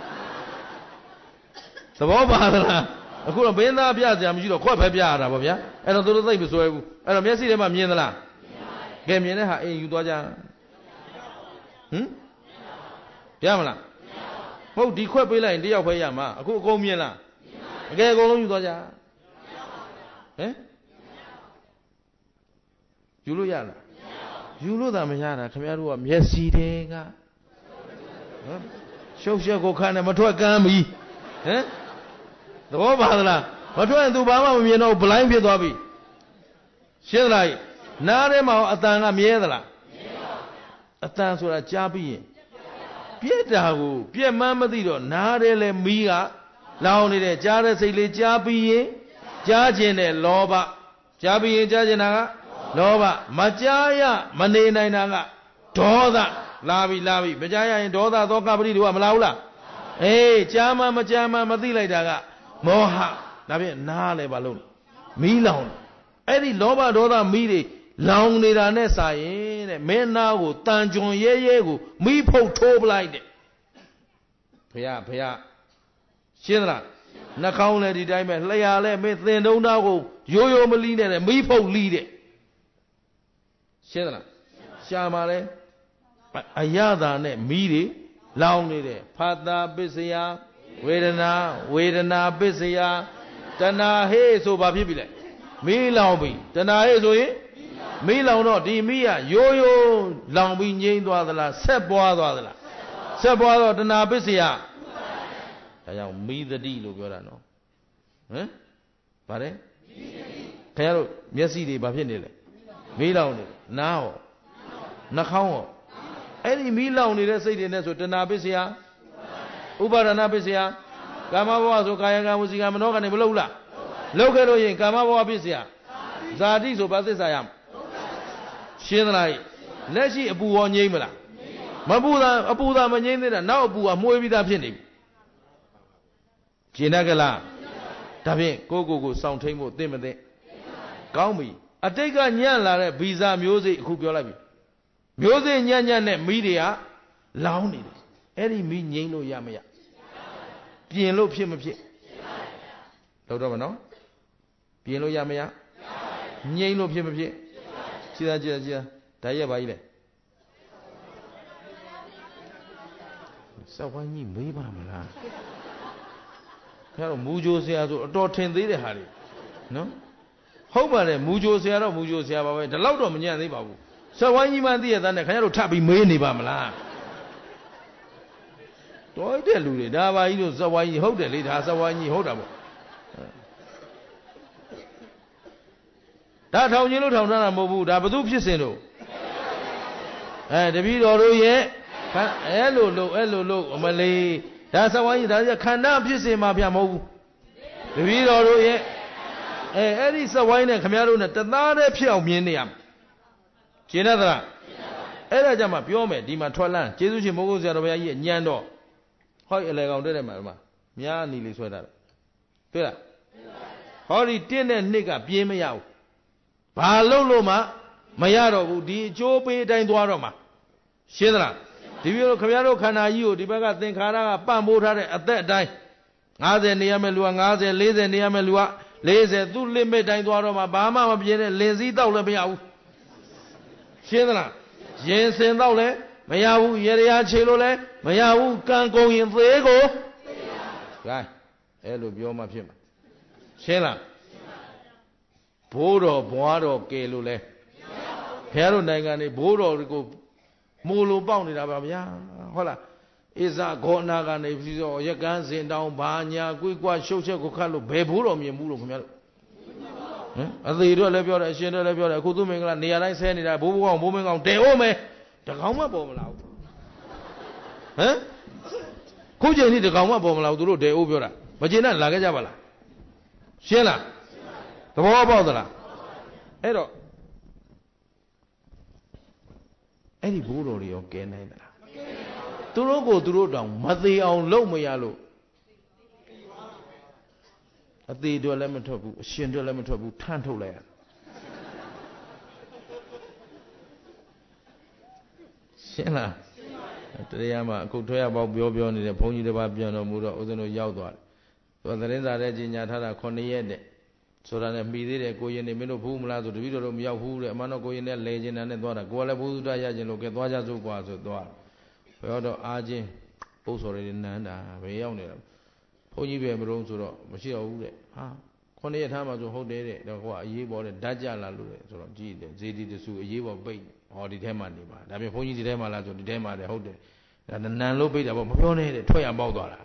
သဘောပါလားအခုတော့မင်းသားပြစရာမရှိတော့ခွက်ပဲပြရတာပေါ့ဗျာအဲ့တော့သူတို့သိပ်မစွဲဘူးအဲ့တော့မျက်စိထဲမှာမြင်သလားကဲမြင်တဲ့ဟာအိမ်ယူသွားကြဟမ်ပြမလားဟုတ်ဒီခွက်ပေးလိုက်ရင်တယောက်ပဲရမှာအခုအကုန်မြင်လားအကယ်အကုန်လုံးယူသွားကြဟမ်ယူလို့ရလားယူလို့သာမရတာခင်ဗျားတို့ကမျက်စိတွေကဟမ်ရှုပ်ရှက်ကိုခါနဲ့မထွက်ကမ်းပြီဟမ်သဘောပါသလားမထွက်ရင်သူဘာမှမမြင်တော့ဘလိုင်းဖြစ်သွားပြီရှင်းသလားနားထဲမှာအတန်ကမြဲသလားအတန်ဆိုတာကြားပြီးရင်ပြက်တာကိုပြက်မှန်းမသိတော့နားထဲလဲမီးကလောင်နေတယ်ကြားတဲ့စိတ်လေးကြားပြီးရင်ကြားခြင်းတဲ့လောဘကြားပြီးရင်ကြားခြင်းတာကလောဘမကြားရမနေနိုင်တာကဒေါသလာပြီမကြားရရင်ဒေါသသောကပရိတို့ကမလာဘူးလားအေးကြားမှမကြားမှမသိလိုက်တာကမောဟဒါဖြင့်နားလဲပါလို့မီးလောင်အဲ့ဒီလောဘဒေါသမီးတွေလောင်နေတာနဲ့စာရင်တဲ့မင်းနာကိုတန်ကြွန်ရဲကိုမီးဖုတ်ထိုးပလိုက်တဲ့ဖះရှင်းသလားနှာခေါင်းလည်းဒီတိုင်းပဲလျှာလည်းမင်းသင်တုံးသားကိုရိုးမလီးနဲ့မီးဖုတ်လီးတဲ့ရှင်းသလားရှာမှာလဲအယတာနဲ့မီးတွေလောင်နေတယ်ဖာတာပစ္စယဝေဒနာပစ္စယတဏှာဟေးဆိုဘာဖြစ်ပြီလဲမီးလောင်ပြီတဏှာဟေးဆိုရင်မီးလောင်တော့ဒီမီးကရိုးလောင်ပြီးငြိမ်းသွားသလားဆက်ပွားသွားသလားဆက်ပွားတော့တဏှာပစ္စယဒါကြောင့်မီးသတိလို့ပြောတာနော်ဟမ်ဗါတယ်ခင်ဗျားတို့မျက်စိတွေဘာဖြစ်နေလဲမီးလောင်နေနားဟောနှာခေါင်းဟောအဲ့ဒီမီးလောင်နေတဲ့စိတ်တွေနဲ့ဆိုတဏှာပစ္စယဥပါဒနာပစ္စယကာမဘဝဆိုကာယကံဝစီကံမနောကံနေမလုပ်လားလုပ်ခဲ့လို့ရင်ကာမဘဝပစ္စယဇာတိဆိုဘာသစ္စာရမရှင်းသလားလက်ရှိအပူရောငြိမ့်မလားမပူတာအပူသာမငြိမ့်သေးတာနောက်အပူကမှုေးပြီးသားဖြစ်နေပြီကျင်တတ်ကလားဒါဖြင့်ကိုစောင့်ထိန်ဖို့သိမသိကောင်းပြီအတိတ်ကညံ့လာတဲ့ဗီဇမျိုးစိအခုပြောလိုက်ပြီမျိုးစိညံ့နဲ့မီးတွေကလောင်းနေတယ်အဲ့ဒီမီးငြိမ်းလို့ရမရပြင်လို့ဖြစ်မဖြစ်လို့တော့မနော်ပြင်လို့ရမရငြိမ်းလို့ဖြစ်မဖြစ်ကြည်သားဒါရက်ပါကြီးလေစောက်ဝိုင်းကြီးမေးပါမလားခင်ဗျားတို့မူဂျိုဆရာဆိုအတော်ထင်သေးတဲ့ဟာတွေနော်ဟုတ်ပါတယ်မူဂျိုဆရာတော့မူဂျိုဆရာပါပဲဒီလောက်တော့မညံ့သေးပါဘူးစောက်ဝိုင်းကြီးမှသိရတဲ့ခင်ဗျားတို့ထပ်ပြီးမေးနေပါမလားတော်တဲ့လူတွေဒါပါကြီးတို့စောက်ဝိုင်းကြီးဟုတ်တယ်လေဒါစောက်ဝိုင်းကြီးဟုတ်တာပေါ့ဒါထောင်ချင်းလို့ထောင်ထားတာမဟုတ်ဘူးဒါဘသူဖြစ်စဉ်တို့တပည့်တော်တို့ရဲ့အဲ့လိုလို့အမလေးဒါစောက်ဝိုင်းကြီးဒါခန္ဓာဖြစ်စဉ်မှာဗျမဟုတ်ဘူးတပည့်တော်တို့ရဲ့အဲ့ဒီစောက်ဝိုင်းနဲ့ခမည်းတော်နဲ့တသားတည်းဖြစ်အောင်မြင်နေရမယ်ရှင်းတတ်သလားအဲ့ဒါကြမှာပြောမယ်ဒီမှာထွက်လန်းကျေးဇူးရှင်မိုးကုတ်ဆရာတော်ဘုရားကြီးရဲ့ညံတော့ဟောအလေကောင်တဲ့မှာမြားနီလေးဆွဲတာတွေ့လားဟောဒီ1နဲ့2ကပြေးမရဘူးဘာလို့မှမရတော့ဘူးဒီအကျိုးပေးအတိုင်းသွားတော့မှာရှင်းသလားဒီလိုခင်ဗျားတို့ခန္ဓာကြီးကိုဒီဘက်ကသင်္ခါရကပံ့ပိုးထားတဲ့အသက်အတိုင်း50နေရမယ်လူက50 40နေရမယ်လူက40သူ့ limit တိုင်းသွားတော့မှာဘာမှမပြင်းတဲ့လင်စည်းတော့လည်းမရဘူးရှင်းသလားရင်စင်တော့လည်းမရဘူးရေရခြေလို့လည်းမရဘူးကံကုန်ရင်သေးကိုဂိုင်းအဲ့လိုပြောမှဖြစ်မှာရှင်းလားဘိုးတော်ဘွားတော်ကဲလို့လဲဘုရားတို့နိုင်ငံနေဘိုးတော်ကိုမိုးလိုပေါက်နေတာပါဗျာဟုတ်လားဣဇဂောနာကနေပြီးတော့ရကန်းစင်တောင်ဘာညာကွိကွာရှုပ်ချက်ကိုခတ်လို့ဘယ်ဘိုးတော်မြင်ဘူးလို့ခင်ဗျားတို့ဟမ်အသေးတို့လည်းပြောတယ်အရှင်တို့လည်းပြောတယ်အခုသူမင်္ဂလာနေရာတိုင်းဆဲနေတာဘိုးကောင်ဘိုးမင်းကောင်တဲအောင်မယ်တကောင်မှပေါ်မလာဘူးဟမ်ခုချိန်นี้တကောင်မှပေါ်မလာဘူးသူတို့တဲအိုးပြောတာမကျေနပ်လာခဲ့ကြပါလားရှင်းလားသဘောပေါက်သလားအဲ့တော့အဲ့ဒီဘိုးတော်တွေရောကဲနိုင်သလားသူတို့ကိုသူတို့တောင်မသေးအောင်လုပ်မရလို့အသေးတွေလည်းမထွက်ဘူးအရှင်တွေလည်းမထွက်ဘူးထမ်းထုတ်လိုက်ရရှင်းလားတရားမှာအခုထွေးရပေါက်ပြောနေတဲ့ဘုန်းကြီးတစ်ပါးပြန်တော်မူတော့ဦးဇင်းတို့ရောက်သွားတယ်သူကသတင်းစာထဲကြီးညာထားတာ9ရက်တဲ့ဆိုတာနဲ့မှီသေးတယ်ကိုရင်နေမင်းတို့ဘူးမလားဆိုတပည့်တော်မရောက်ဘူးတဲ့အမှန်တော့ကိုရင်နဲ့လဲကျင်တာနဲ့သွားတာကိုကလည်းဘုသူတရကျင်လို့ကဲသွားကြစို့ကွာဆိုသွားဘယ်တော့အားချင်းပုတ်စော်တွေနန်းတာဘယ်ရောက်နေတာဘုန်းကြီးပဲမလို့ဆိုတော့မရှိတော့ဘူးတဲ့ဟာ9ရက်ထားမှဆိုဟုတ်တယ်တဲ့တော့ကိုကအရေးပေါ်တဲ့ဓာတ်ကြလာလို့တဲ့ဆိုတော့ကြည့်တယ်ဇေဒီတဆူအရေးပေါ်ပိတ်ဟောဒီထဲမှာနေပါဒါပြင်ဘုန်းကြီးဒီထဲမှာလားဆိုဒီထဲမှာတယ်ဟုတ်တယ်နန်လို့ပိတ်တာပေါ့မပြောနဲ့တဲ့ထွက်ရပေါက်သွားတာ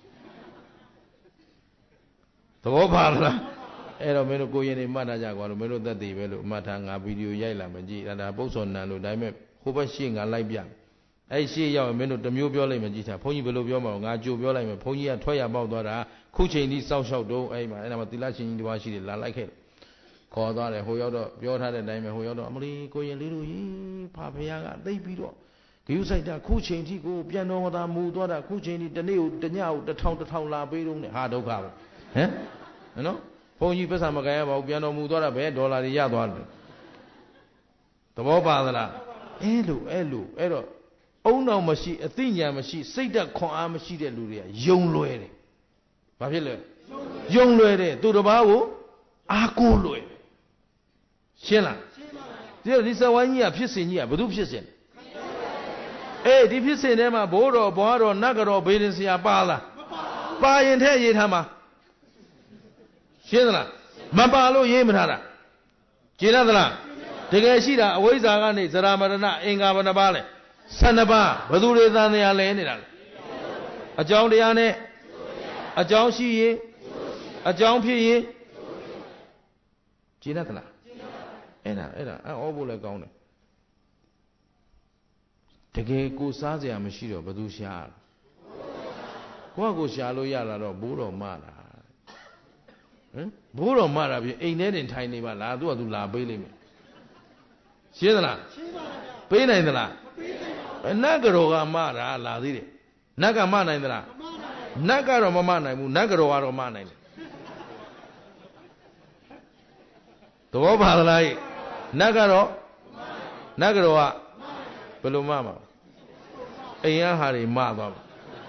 သဘောပါလားအဲ့တော့မင်းတို့ကိုရင်နေမှတ်ထားကြကွာလို့မင်းတို့သက်တည်ပဲလို့မှတ်ထားငါဗီဒီယိုရိုက်လာမကြည့်ဒါပု္ပ္ပစောနန်လို့ဒါပေမဲ့ဟိုဘက်ရှေ့ငါလိုက်ပြအဲ့ရှေ့ရောက်ရင်မင်းတို့တစ်မျိုးပြောလိုက်မှကြည့်ထားဘုန်းကြီးဘယ်လိုပြောမှာငါကြိုပြောလိုက်မယ်ဘုန်းကြီးကထွက်ရပေါက်သွားတာခုချိန်ကြီးစောက်ရှောက်တော့အဲ့မှာသီလရှင်ကြီးတစ်ပါးရှိတယ်လာလိုက်ခဲ့ခေါ်သွားတယ်ဟိုရောက်တော့ပြောထားတဲ့အတိုင်းပဲဟိုရောက်တော့အမလီကိုရင်လေးတို့ဖာဖရာကသိပြီးတော့ဂယုစိုက်တာခုချိန်ထိကိုပြန်တော်သာမူသွားတာခုချိန်ထိတနေ့ကိုတညကို1000လာပေးတော့နဲ့ဟာဒုက္ခပဲဟမ်နော်ဘုန်းကြီးပတ်စံမကန်ရပါဘူးပြန်တော်မူသွားတာပဲဒေါ်လာတွေရသွားတယ်သဘောပါသလားအဲ့လိုအဲ့တော့အုံနောက်မရှိအသိဉာဏ်မရှိစိတ်ဓာတ်ခွန်အားမရှိတဲ့လူတွေကယုံလွယ်တယ်ဘာဖြစ်လဲယုံလွယ်တယ်သူတစ်ပါးကိုအားကိုးလွယ်ရှင်းလားဒီစဝိုင်းကြီးကဖြစ်စဉ်ကြီးကဘယ်သူဖြစ်စဉ်အေးဒီဖြစ်စဉ်ထဲမှာဘိုးတော်ဘွားတော်နတ်ကတော်ဘေးရင်ဆရာပါလားပါရင်ထဲရေးထားမှာရှင်းသလားမပါလို့ရေးမထားတာကျေနပ်သလားတကယ်ရှိတာအဝိဇ္ဇာကနေဇရာမရဏအင်္ဂါဘယ်နှပါလဲ12ပါးဘယ်သူတွေသံဃာလဲနေတာလဲအကြောင်းတရားနဲ့အကြောင်းရှိရင်အကြောင်းဖြစ်ရင်ကျေနပ်သလားအဲ့ဒါအော်ဖို့လည်းကောင်းတယ်တကယ်ကိုစားစရာမရှိတော့ဘယ်သူရှားကိုရှားလို့ရလာတော့ဘိုးတော်မတာဟမ်ဘိုးတော်မတာပြင်အိမ်ထဲတင်ထိုင်နေပါလားသူကသူလာပေးလိမ့်မယ်ရှင်းသလားရှင်းပါဗျာပေးနိုင်သလားမပေးနိုင်ပါဘူးနတ်ကတော်ကမတာလာသေးတယ်နတ်ကမနိုင်သလားမနိုင်နတ်ကတော့မမနိုင်ဘူးနတ်ကတော်ကတော့မနိုင်တယ်သဘောပါလားနတ်ကတော့နတ်ကတော်ကဘယ်လိုမမှာအိမ်ရဟာတွေမသွားမှာ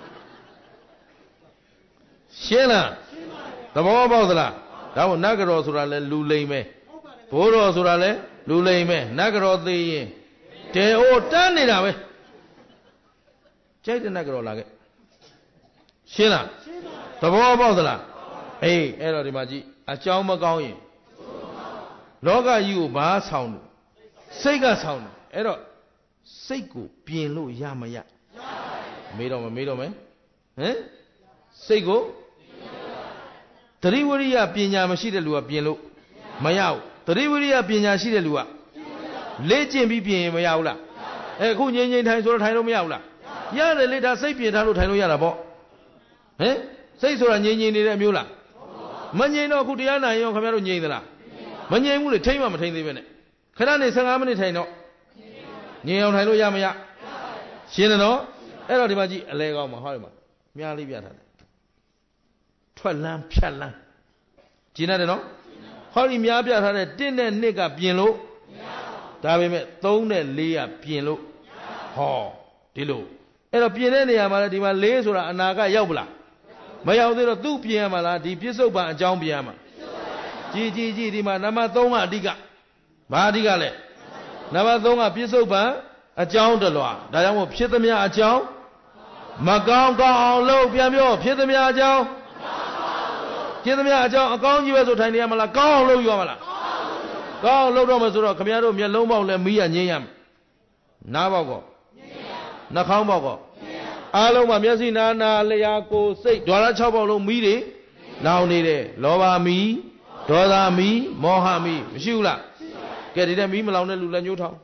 ရှင်းလားသဘောပေါက်သလားဒါမို့နတ်ကတော်ဆိုတာလဲလူလိမ်ပဲဘိုးတော်ဆိုတာလဲလူလိမ်ပဲနတ်ကတော်သိရင်တဲအိုးတန်းနေတာပဲကြိုက်တဲ့နတ်ကတော်လာခဲ့ရှင်းလားသဘောပေါက်သလားအေးအဲ့တော့ဒီမှာကြည့်အကြောင်းမကောင်းရင်လောကကြီးကိုဘာဆောင်လို့စိတ်ကဆောင်တယ်အဲ့တော့စိတ်ကိုပြင်လို့ရမရမေးတော့မယ်ဟမ်စိတ်ကိုတတိဝရိယပညာမရှိတဲ့လူကပြင်လို့မရဘူးတတိဝရိယပညာရှိတဲ့လူကလေ့ကျင့်ပြီးပြင်ရင်မရဘူးလားအခုငြိမ်ငြိမ်ထိုင်ဆိုတော့ထိုင်လို့မရဘူးလားရတယ်လေဒါစိတ်ပြင်ထားလို့ထိုင်လို့ရတာပေါ့ဟမ်စိတ်ဆိုတာငြိမ်ငြိမ်နေတဲ့အမျိုးလားမငြိမ်တော့အခုတရားနာရင်ခင်ဗျားတို့ငြိမ်သလားမငြိမ်ဘူးလေထိမ့်မှမထိမ့်သေးပဲနဲ့ခဏနေ15မိနစ်ထိုင်တော့ငြိမ်အောင်ထိုင်လို့ရမရရှင်းတယ်နော်အဲ့တော့ဒီမှာကြည့်အလဲကောင်းမှာဟောဒီမှာမြားလေးပြထားတယ်ထွက်လန်းဖြတ်လန်းကျင်းရတယ်နော်ဟောဒီမြားပြထားတဲ့1နဲ့2ကပြင်လို့ဒါပေမဲ့3နဲ့4ကပြင်လို့ဟောဒီလိုအဲ့တော့ပြင်တဲ့နေရာမှာလည်းဒီမှာ4ဆိုတာအနာကရောက်ပလားမရောက်သေးတော့သူ့ပြင်ရမှာလားဒီပြစ္ဆုတ်ပံအကြောင်းပြင်ရမှာကြည်ဒီမှာနံပါတ်3ကအဓိကဘာအဓိကလဲနံပါတ်3ကပြစ္ဆုတ်ပံအကြောင်းတလွားဒါကြောင့်မို့ဖြစ်သမျှအကြောင်းမကောင်းကောင်းအောင်လုပ်ပြန်ပြောဖြစ်သမျှအကြောင်းဖြစ်သမျှအကြောင်းအကောင်းကြီးပဲဆိုထိုင်နေရမလားကောင်းအောင်လုပ်ရမလားကောင်းအောင်လုပ်တော့မှဆိုတော့ခင်ဗျားတို့မျက်လုံးပေါက်လဲမီးရငြိမ်းရမယ်နားပေါက်ကောနှာခေါင်းပေါက်ကောအားလုံးမှာမျက်စိနာနာလျာကိုယ်စိတ်ဓာရ6ပေါက်လုံးမီးတွေလောင်နေတယ်လောဘမီးဒေါသမီးမောဟမီးမရှိဘူးလားကဲဒီတဲ့မီးမလောင်တဲ့လူလည်းညှိုးထောင်း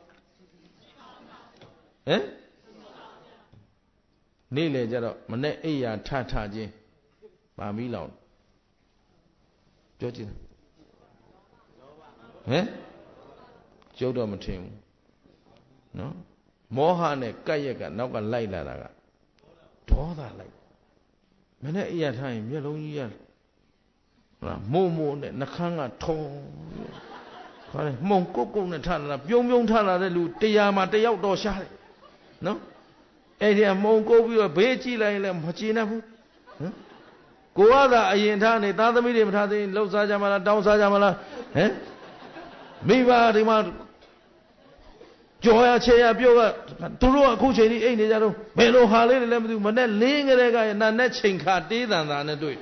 ဟမ်နေ့လေကြတော့မနဲ့အိယာထချင်းဗာမီးလောင်ပြောကြည့်ဟမ်ကျုပ်တော့မထင်ဘူးနော်မောဟနဲ့ကပ်ရက်ကနောက်ကလိုက်လာတာကဒေါသလိုက်မနဲ့အိယာထားရင်မျက်လုံးကြီးရမို့နဲ့နှခမ်းကထုံခါလေမှုံကုတ်နဲ့ထလာပြုံထလာတဲ့လူ100မှာ1ယောက်တော့ရှားတယ်နော်အဲ့ဒီမှုံကုတ်ပြီးတော့ဘေးကြည့်လိုက်ရင်လည်းမကျေနပ်ဘူးဟမ်ကိုကသာအရင်ထားနေသားသမီးတွေမထားသေးလှုပ်စားကြမလားတောင်းစားကြမလားဟမ်မိဘဒီမှာကြော်ရချေရပြုတ်ကသူတို့ကအခုချိန်ကြီးအိတ်နေကြတော့ဘယ်လိုဟာလေးတွေလည်းမသိဘူးမနဲ့လင်းကြတဲ့ကရနာနဲ့ချိန်ခါတေးတန်တာနဲ့တွေ့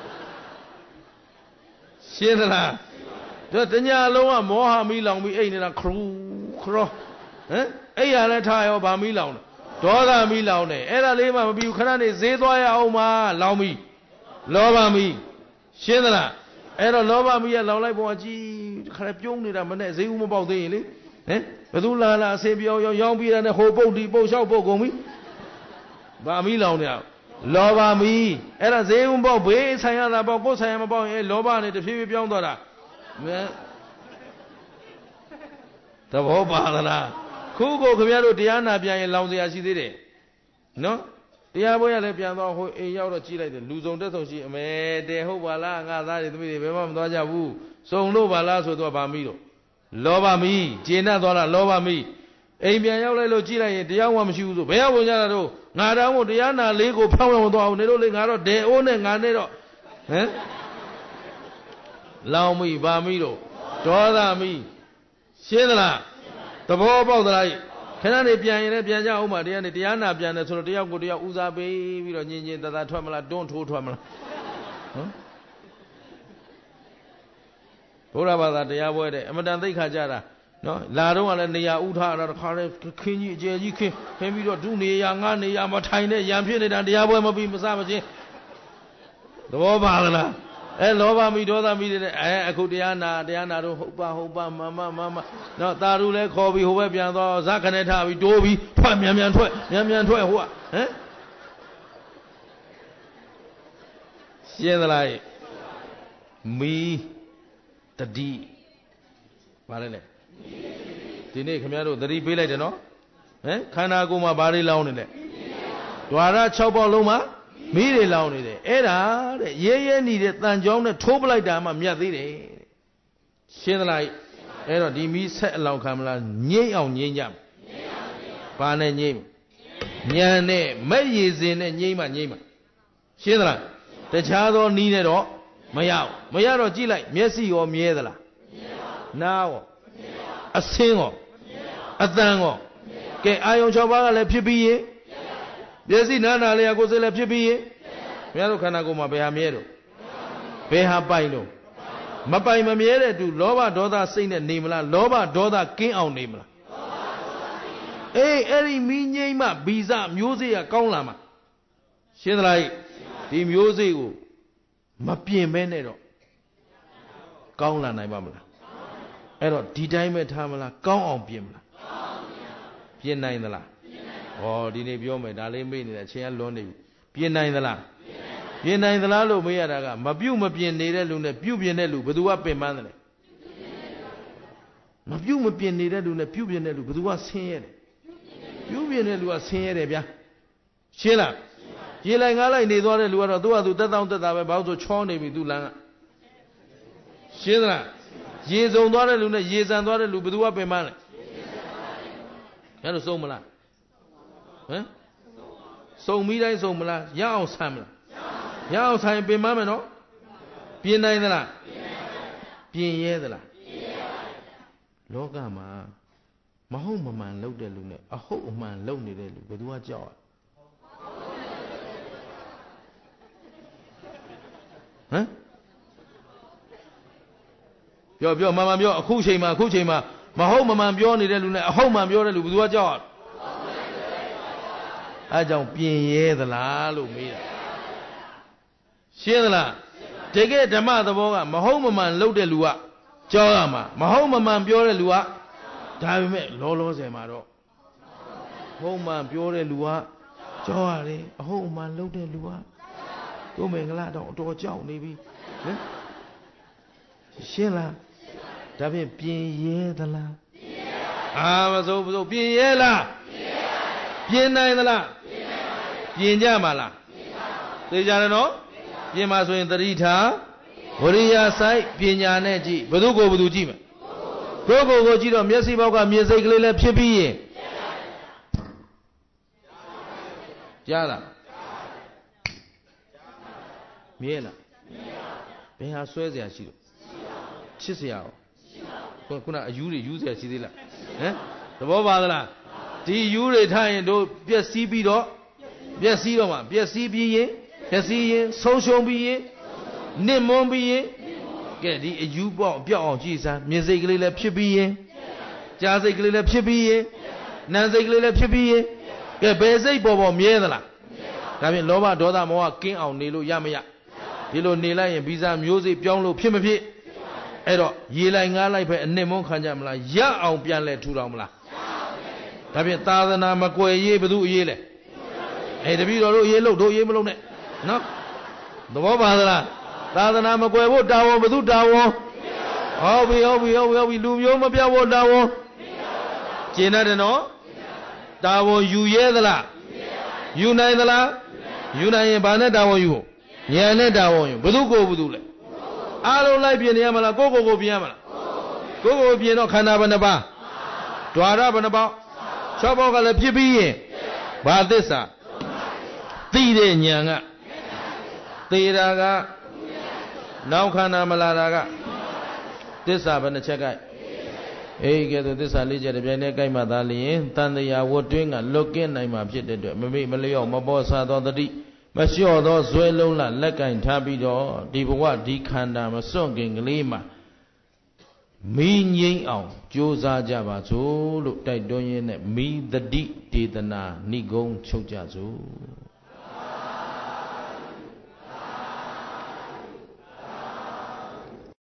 ရှင်းသလားတို့တညာလုံးကမောဟမီးလောင်ပြီးအိတ်နေတာခရောဟမ်အိတ်ရလည်းထားရောဗာမီးလောင်တယ်ဒေါသမီးလောင်တယ်အဲ့ဒါလေးမှမပြီးဘူးခဏနေဈေးသွားရအောင်မှာလောင်ပြီလောဘမီးရှင်းသလားအဲ့တော့လောဘမီးကလောင်လိုက်ပုံအကြည့်ခါပြုံးနေတာမနဲ့ဈေးဦးမပေါက်သေးရင်လေဟမ်ဘယ်သူလာအစင်ပြောင်းရောင်းပြီးတဲ့ဟိုပုတ်ဒီပုတ်လျှောက်ပုတ်ကုန်ပြီဘာမီးလောင်နေအောင်လောဘမီးအဲ့ဒါဈေးဦးပေါက်ဘေးဆိုင်ရတာပေါက်ကိုယ်ဆိုင်ရမပေါက်ရင်လောဘနဲ့တဖြည်းဖြည်းပြောင်းသွားတာသဘောပါလားခုကိုခင်ဗျားတို့တရားနာပြန်ရင်လောင်စရာရှိသေးတယ်နော်တရားပွဲရလည်းပြန်သွားဟိုအိမ်ရောက်တော့ကြည့်လိုက်တယ်လူစုံတက်ဆုံရှိအမဲတဲ့ဟုတ်ပါလားငါသားတွေသမီးတွေဘယ်မှမသွားကြဘူးစုံလို့ပါလားဆိုတော့ဗာမီးတော့လောဘမီးကျေနပ်သွားလားလောဘမီးအိမ်ပြန်ရောက်လိုက်လို့ကြည့်လိုက်ရင်တရားမှမရှိဘူးဆိုဘယ်ရောက်ဝင်ကြတာတော့ငါတောင်မို့တရားနာလေးကိုဖောင်းဝင်သွားအောင်နေလို့လေငါတော့ဒဲအိုးနဲ့ငါနဲ့တော့ဟမ်လောင်မီးဗာမီးတော့ဒေါသမီးရှင်းသလားသဘောပေါက်သလားခဏနေပြန်ရင်လည်းပြန်ကြအောင်ပါတရားနေတရားနာပြန်တယ်ဆိုတော့တယောက်ကိုတယောက်ဦးစားပေးပြီးတော့ညင်ညင်တသာထွက်မလားတွန်းထိုးထွက်မလားဟမ်ဘုရားဘာသာတရားပွဲတဲ့အမတန်သိခါကြတာနော်လာတော့ကလည်းနေရာဥထားတာတခါလဲခင်းကြီးအကျယ်ကြီးခင်းပြီးတော့ဒုနေရာငါနေရာမထိုင်နဲ့ရံဖြစ်နေတာတရားပွဲမပြီးမစမချင်းသဘောပါလားအဲလောဘမိဒေါသမီတဲ့အခုတရားနာတော့ဟုတ်ပါမမနော်တာရုလည်းခေါ်ပြီးဟိုဘက်ပြန်သွားဇခနဲ့ထားပြီးတိုးပြီးထွက်မြန်ထွက်ဟိုကဟမ်ရှင်းသလားမီတတိဗါလဲလေဒီနေ့ခင်ဗျားတို့သတိပေးလိုက်တယ်နော်ဟမ်ခန္ဓာကိုယ်မှာဘာတွေလောင်းနေလဲဓွာရ6ပေါက်လုံးမှာမီးတွေလောင်နေတယ်အဲ့ဒါတဲ့ရဲနေတဲ့တန်ကြောင်းနဲ့ထိုးပလိုက်တာမှမြတ်သေးတယ်ရှင်းသလားအဲ့တော့ဒီမီးဆက်အလောင်ခံမလားငိမ့်အောင်ငိမ့်ကြဘာနဲ့ငိမ့်ညံနဲ့မဲ့ရည်စင်နဲ့ငိမ့်မှရှင်းသလားတခြားသောနီးနဲ့တော့မရတော့ကြည့်လိုက်မျက်စိရောမြဲသလားနားရောအဆင်းရောအသံရောကဲအာယုံ6ပါးကလည်းဖြစ်ပြီးရင်မျက်စိနားနာလေးကိုယ်စိတ်လည်းဖြစ်ပြီးရင်ဘုရားတို့ခန္ဓာကိုယ်မှာဘယ်ဟာမြဲတော့ဘယ်ဟာပိုင်တော့မပိုင်မမြဲတဲ့သူလောဘဒေါသစိတ်နဲ့နေမလားလောဘဒေါသကင်းအောင်နေမလားအဲ့ဒီမိငိမ့်မှဗီဇမျိုးစေ့ကကောင်းလာမှာရှင်းသလားဒီမျိုးစေ့ကိုမပြင်မဲနဲ့တော့ကောင်းလာနိုင်ပါမလားအဲ့တော့ဒီတိုင်းပဲထားမလားကောင်းအောင်ပြင်မလားပြင်နိုင်သလားဟောဒီနေ့ပြောမယ်ဒါလေးမေ့နေတယ်အချိန်ကလွန်နေပြီပြင်နိုင်သလားလို့မေးရတာကမပြုတ်မပြင်နေတဲ့လူနဲ့ပြုတ်ပြင်တဲ့လူဘယ်သူကပင်ပန်းတယ်လဲမပြုတ်မပြင်နေတဲ့လူနဲ့ပြုတ်ပြင်တဲ့လူဘယ်သူကဆင်းရဲတယ်ပြုတ်ပြင်တဲ့လူကဆင်းရဲတယ်ဗျာရှင်းလားရေလိုက်ငားလိုက်နေသွားတဲ့လူကတော့သူ့ဟာသူတက်တောင့်တက်တာပဲဘာလို့ဆိုချောနေပြီသူ့လမ်းကရှင်းသလားရေစုံသွားတဲ့လူနဲ့ရေဆန်သွားတဲ့လူဘယ်သူကပင်ပန်းလဲအဲ့လိုစုံမလားဟမ်စုံပြီးတိုင်းစုံမလားရအောင်ဆမ်းမလားရအောင်ဆိုင်ပင်မမယ်နော်ပြင်နိုင်သလားပြင်ရဲသလားလောကမှာမဟုတ်မမှန်လုပ်တဲ့လူနဲ့အဟုတ်အမှန်လုပ်နေတဲ့လူဘယ်သူကကြောက်ဟမ်ပြောမှန်ပြောအခုချိန်မှာမဟုတ်မမှန်ပြောနေတဲ့လူနဲ့အဟုတ်မှန်ပြောတဲ့လူဘယ်သူကကြောက်အဲကြောင့်ပြင်ရဲသလားလို့မေးတာရှင်းသလားတကယ်ဓမ္မသဘောကမဟုတ်မမှန်လုပ်တဲ့လူကကြောက်ရမှာမဟုတ်မမှန်ပြောတဲ့လူကဒါပေမဲ့လောဆယ်မှာတော့ဟုတ်မှန်ပြောတဲ့လူကကြောက်ရတယ်အဟုတ်မှန်လုပ်တဲ့လူကတို့မင်္ဂလာတော့အတော်ကြောက်နေပြီဟင်ရှင်းလားဒါဖြင့်ပြင်ရဲသလားမစိုးပြင်ရဲလားပြင်နိုင်သလားပြင်ကြမှာလားသိကြတယ်နော်ပြင်မှာဆိုရင်သတိထားဝရိယဆိုင်ပညာနဲ့ကြည့်ဘယ်သူကိုကြည့်မယ်ကိုယ်ကြည့်တော့မျက်စိဘောက်ကမြင်စိတ်ကလေးလည်းဖြစ်ပြီးရင်ကြားလားမြဲလားဘယ်ဟာဆွဲเสียရှိလို့ချစ်เสียရောခုနအယူတွေယူเสียရှိသေးလားဟမ်သဘောပါသလားဒီယူတွေထားရင်တို့ပျက်စီးပြီးတော့ပျက်စီးပြီးရင်ဆုံးရှုံးပြီးရင်နစ်မွန်းပြီးရင်ကဲဒီအယူပေါ့ပြောက်အောင်ကြည်စမ်းမြင်စိတ်ကလေးလည်းဖြစ်ပြီးရင်ကြားစိတ်ကလေးလည်းဖြစ်ပြီးရင်နာမ်စိတ်ကလေးလည်းဖြစ်ပြီးရင်ကဲဘယ်စိတ်ပေါ်ပေါ်မြဲသလားဒါဖြင့်လောဘဒေါသမောဟကင်းအောင်နေလို့ရမရဒီလိုနေလိုက်ရင်ဗီဇမျိုးစိပြောင်းလို့ဖြစ်မဖြစ်အဲ့တော့ရေလိုက်ငားလိုက်ပဲအနှစ်မုန်းခံကြမလားရအောင်ပြန်လဲထူတော်မလားဒါဖြင့်သာသနာမကွယ်ရေးဘသူအရေးလဲအဲ့တပည့်တော်တို့အရေးလို့တို့အရေးမလို့နဲ့နော်သဘောပါသလားသာသနာမကွယ်ဖို့တာဝန်ဘသူတာဝန်ဟုတ်ပြီလူမျိုးမပြောက်ဖို့တာဝန်ကျင်တယ်နော်တာဝန်ယူရဲသလားယူနိုင်သလားယူနိုင်ရင်ဘာနဲ့တာဝန်ယူဉာဏ်နဲ့တာဝန်ယူဘသူကိုဘသူလဲအားလုံးလိုက်ပြင်နေရမလားကိုပြင်ရမလားကိုပြင်တော့ခန္ဓာဘယ်နှပါးဓွာရဘယ်နှပေါက်6ပေါက်ကလည်းဖြစ်ပြီးရင်ဘာသစ္စာသိတဲ့ဉာဏ်ကသေတာကနောက်ခန္ဓာမလာတာကသစ္စာဘယ်နှချက်ကဲအေးကဲဆိုသစ္စာ၄ချက်တပြိုင်တည်းကြိုက်မှသာလျင်တန်တရားဝတ်တွင်းကလွတ်ကင်းနိုင်မှာဖြစ်တဲ့အတွက်မမေ့မလျော့မပေါ်ဆသောတတိမလျှော့သောဇွဲလုံးလလက်ကင်ထားပြီးတော့ဒီဘဝဒီခန္ဓာမစွန့်ခင်ကလေးမှာမိငိမ့်အောင်ကြိုးစားကြပါစို့လို့တိုက်တွန်းရင်းနဲ့မိတတိဒေသနာဏိဂုံးချုပ်ကြစို့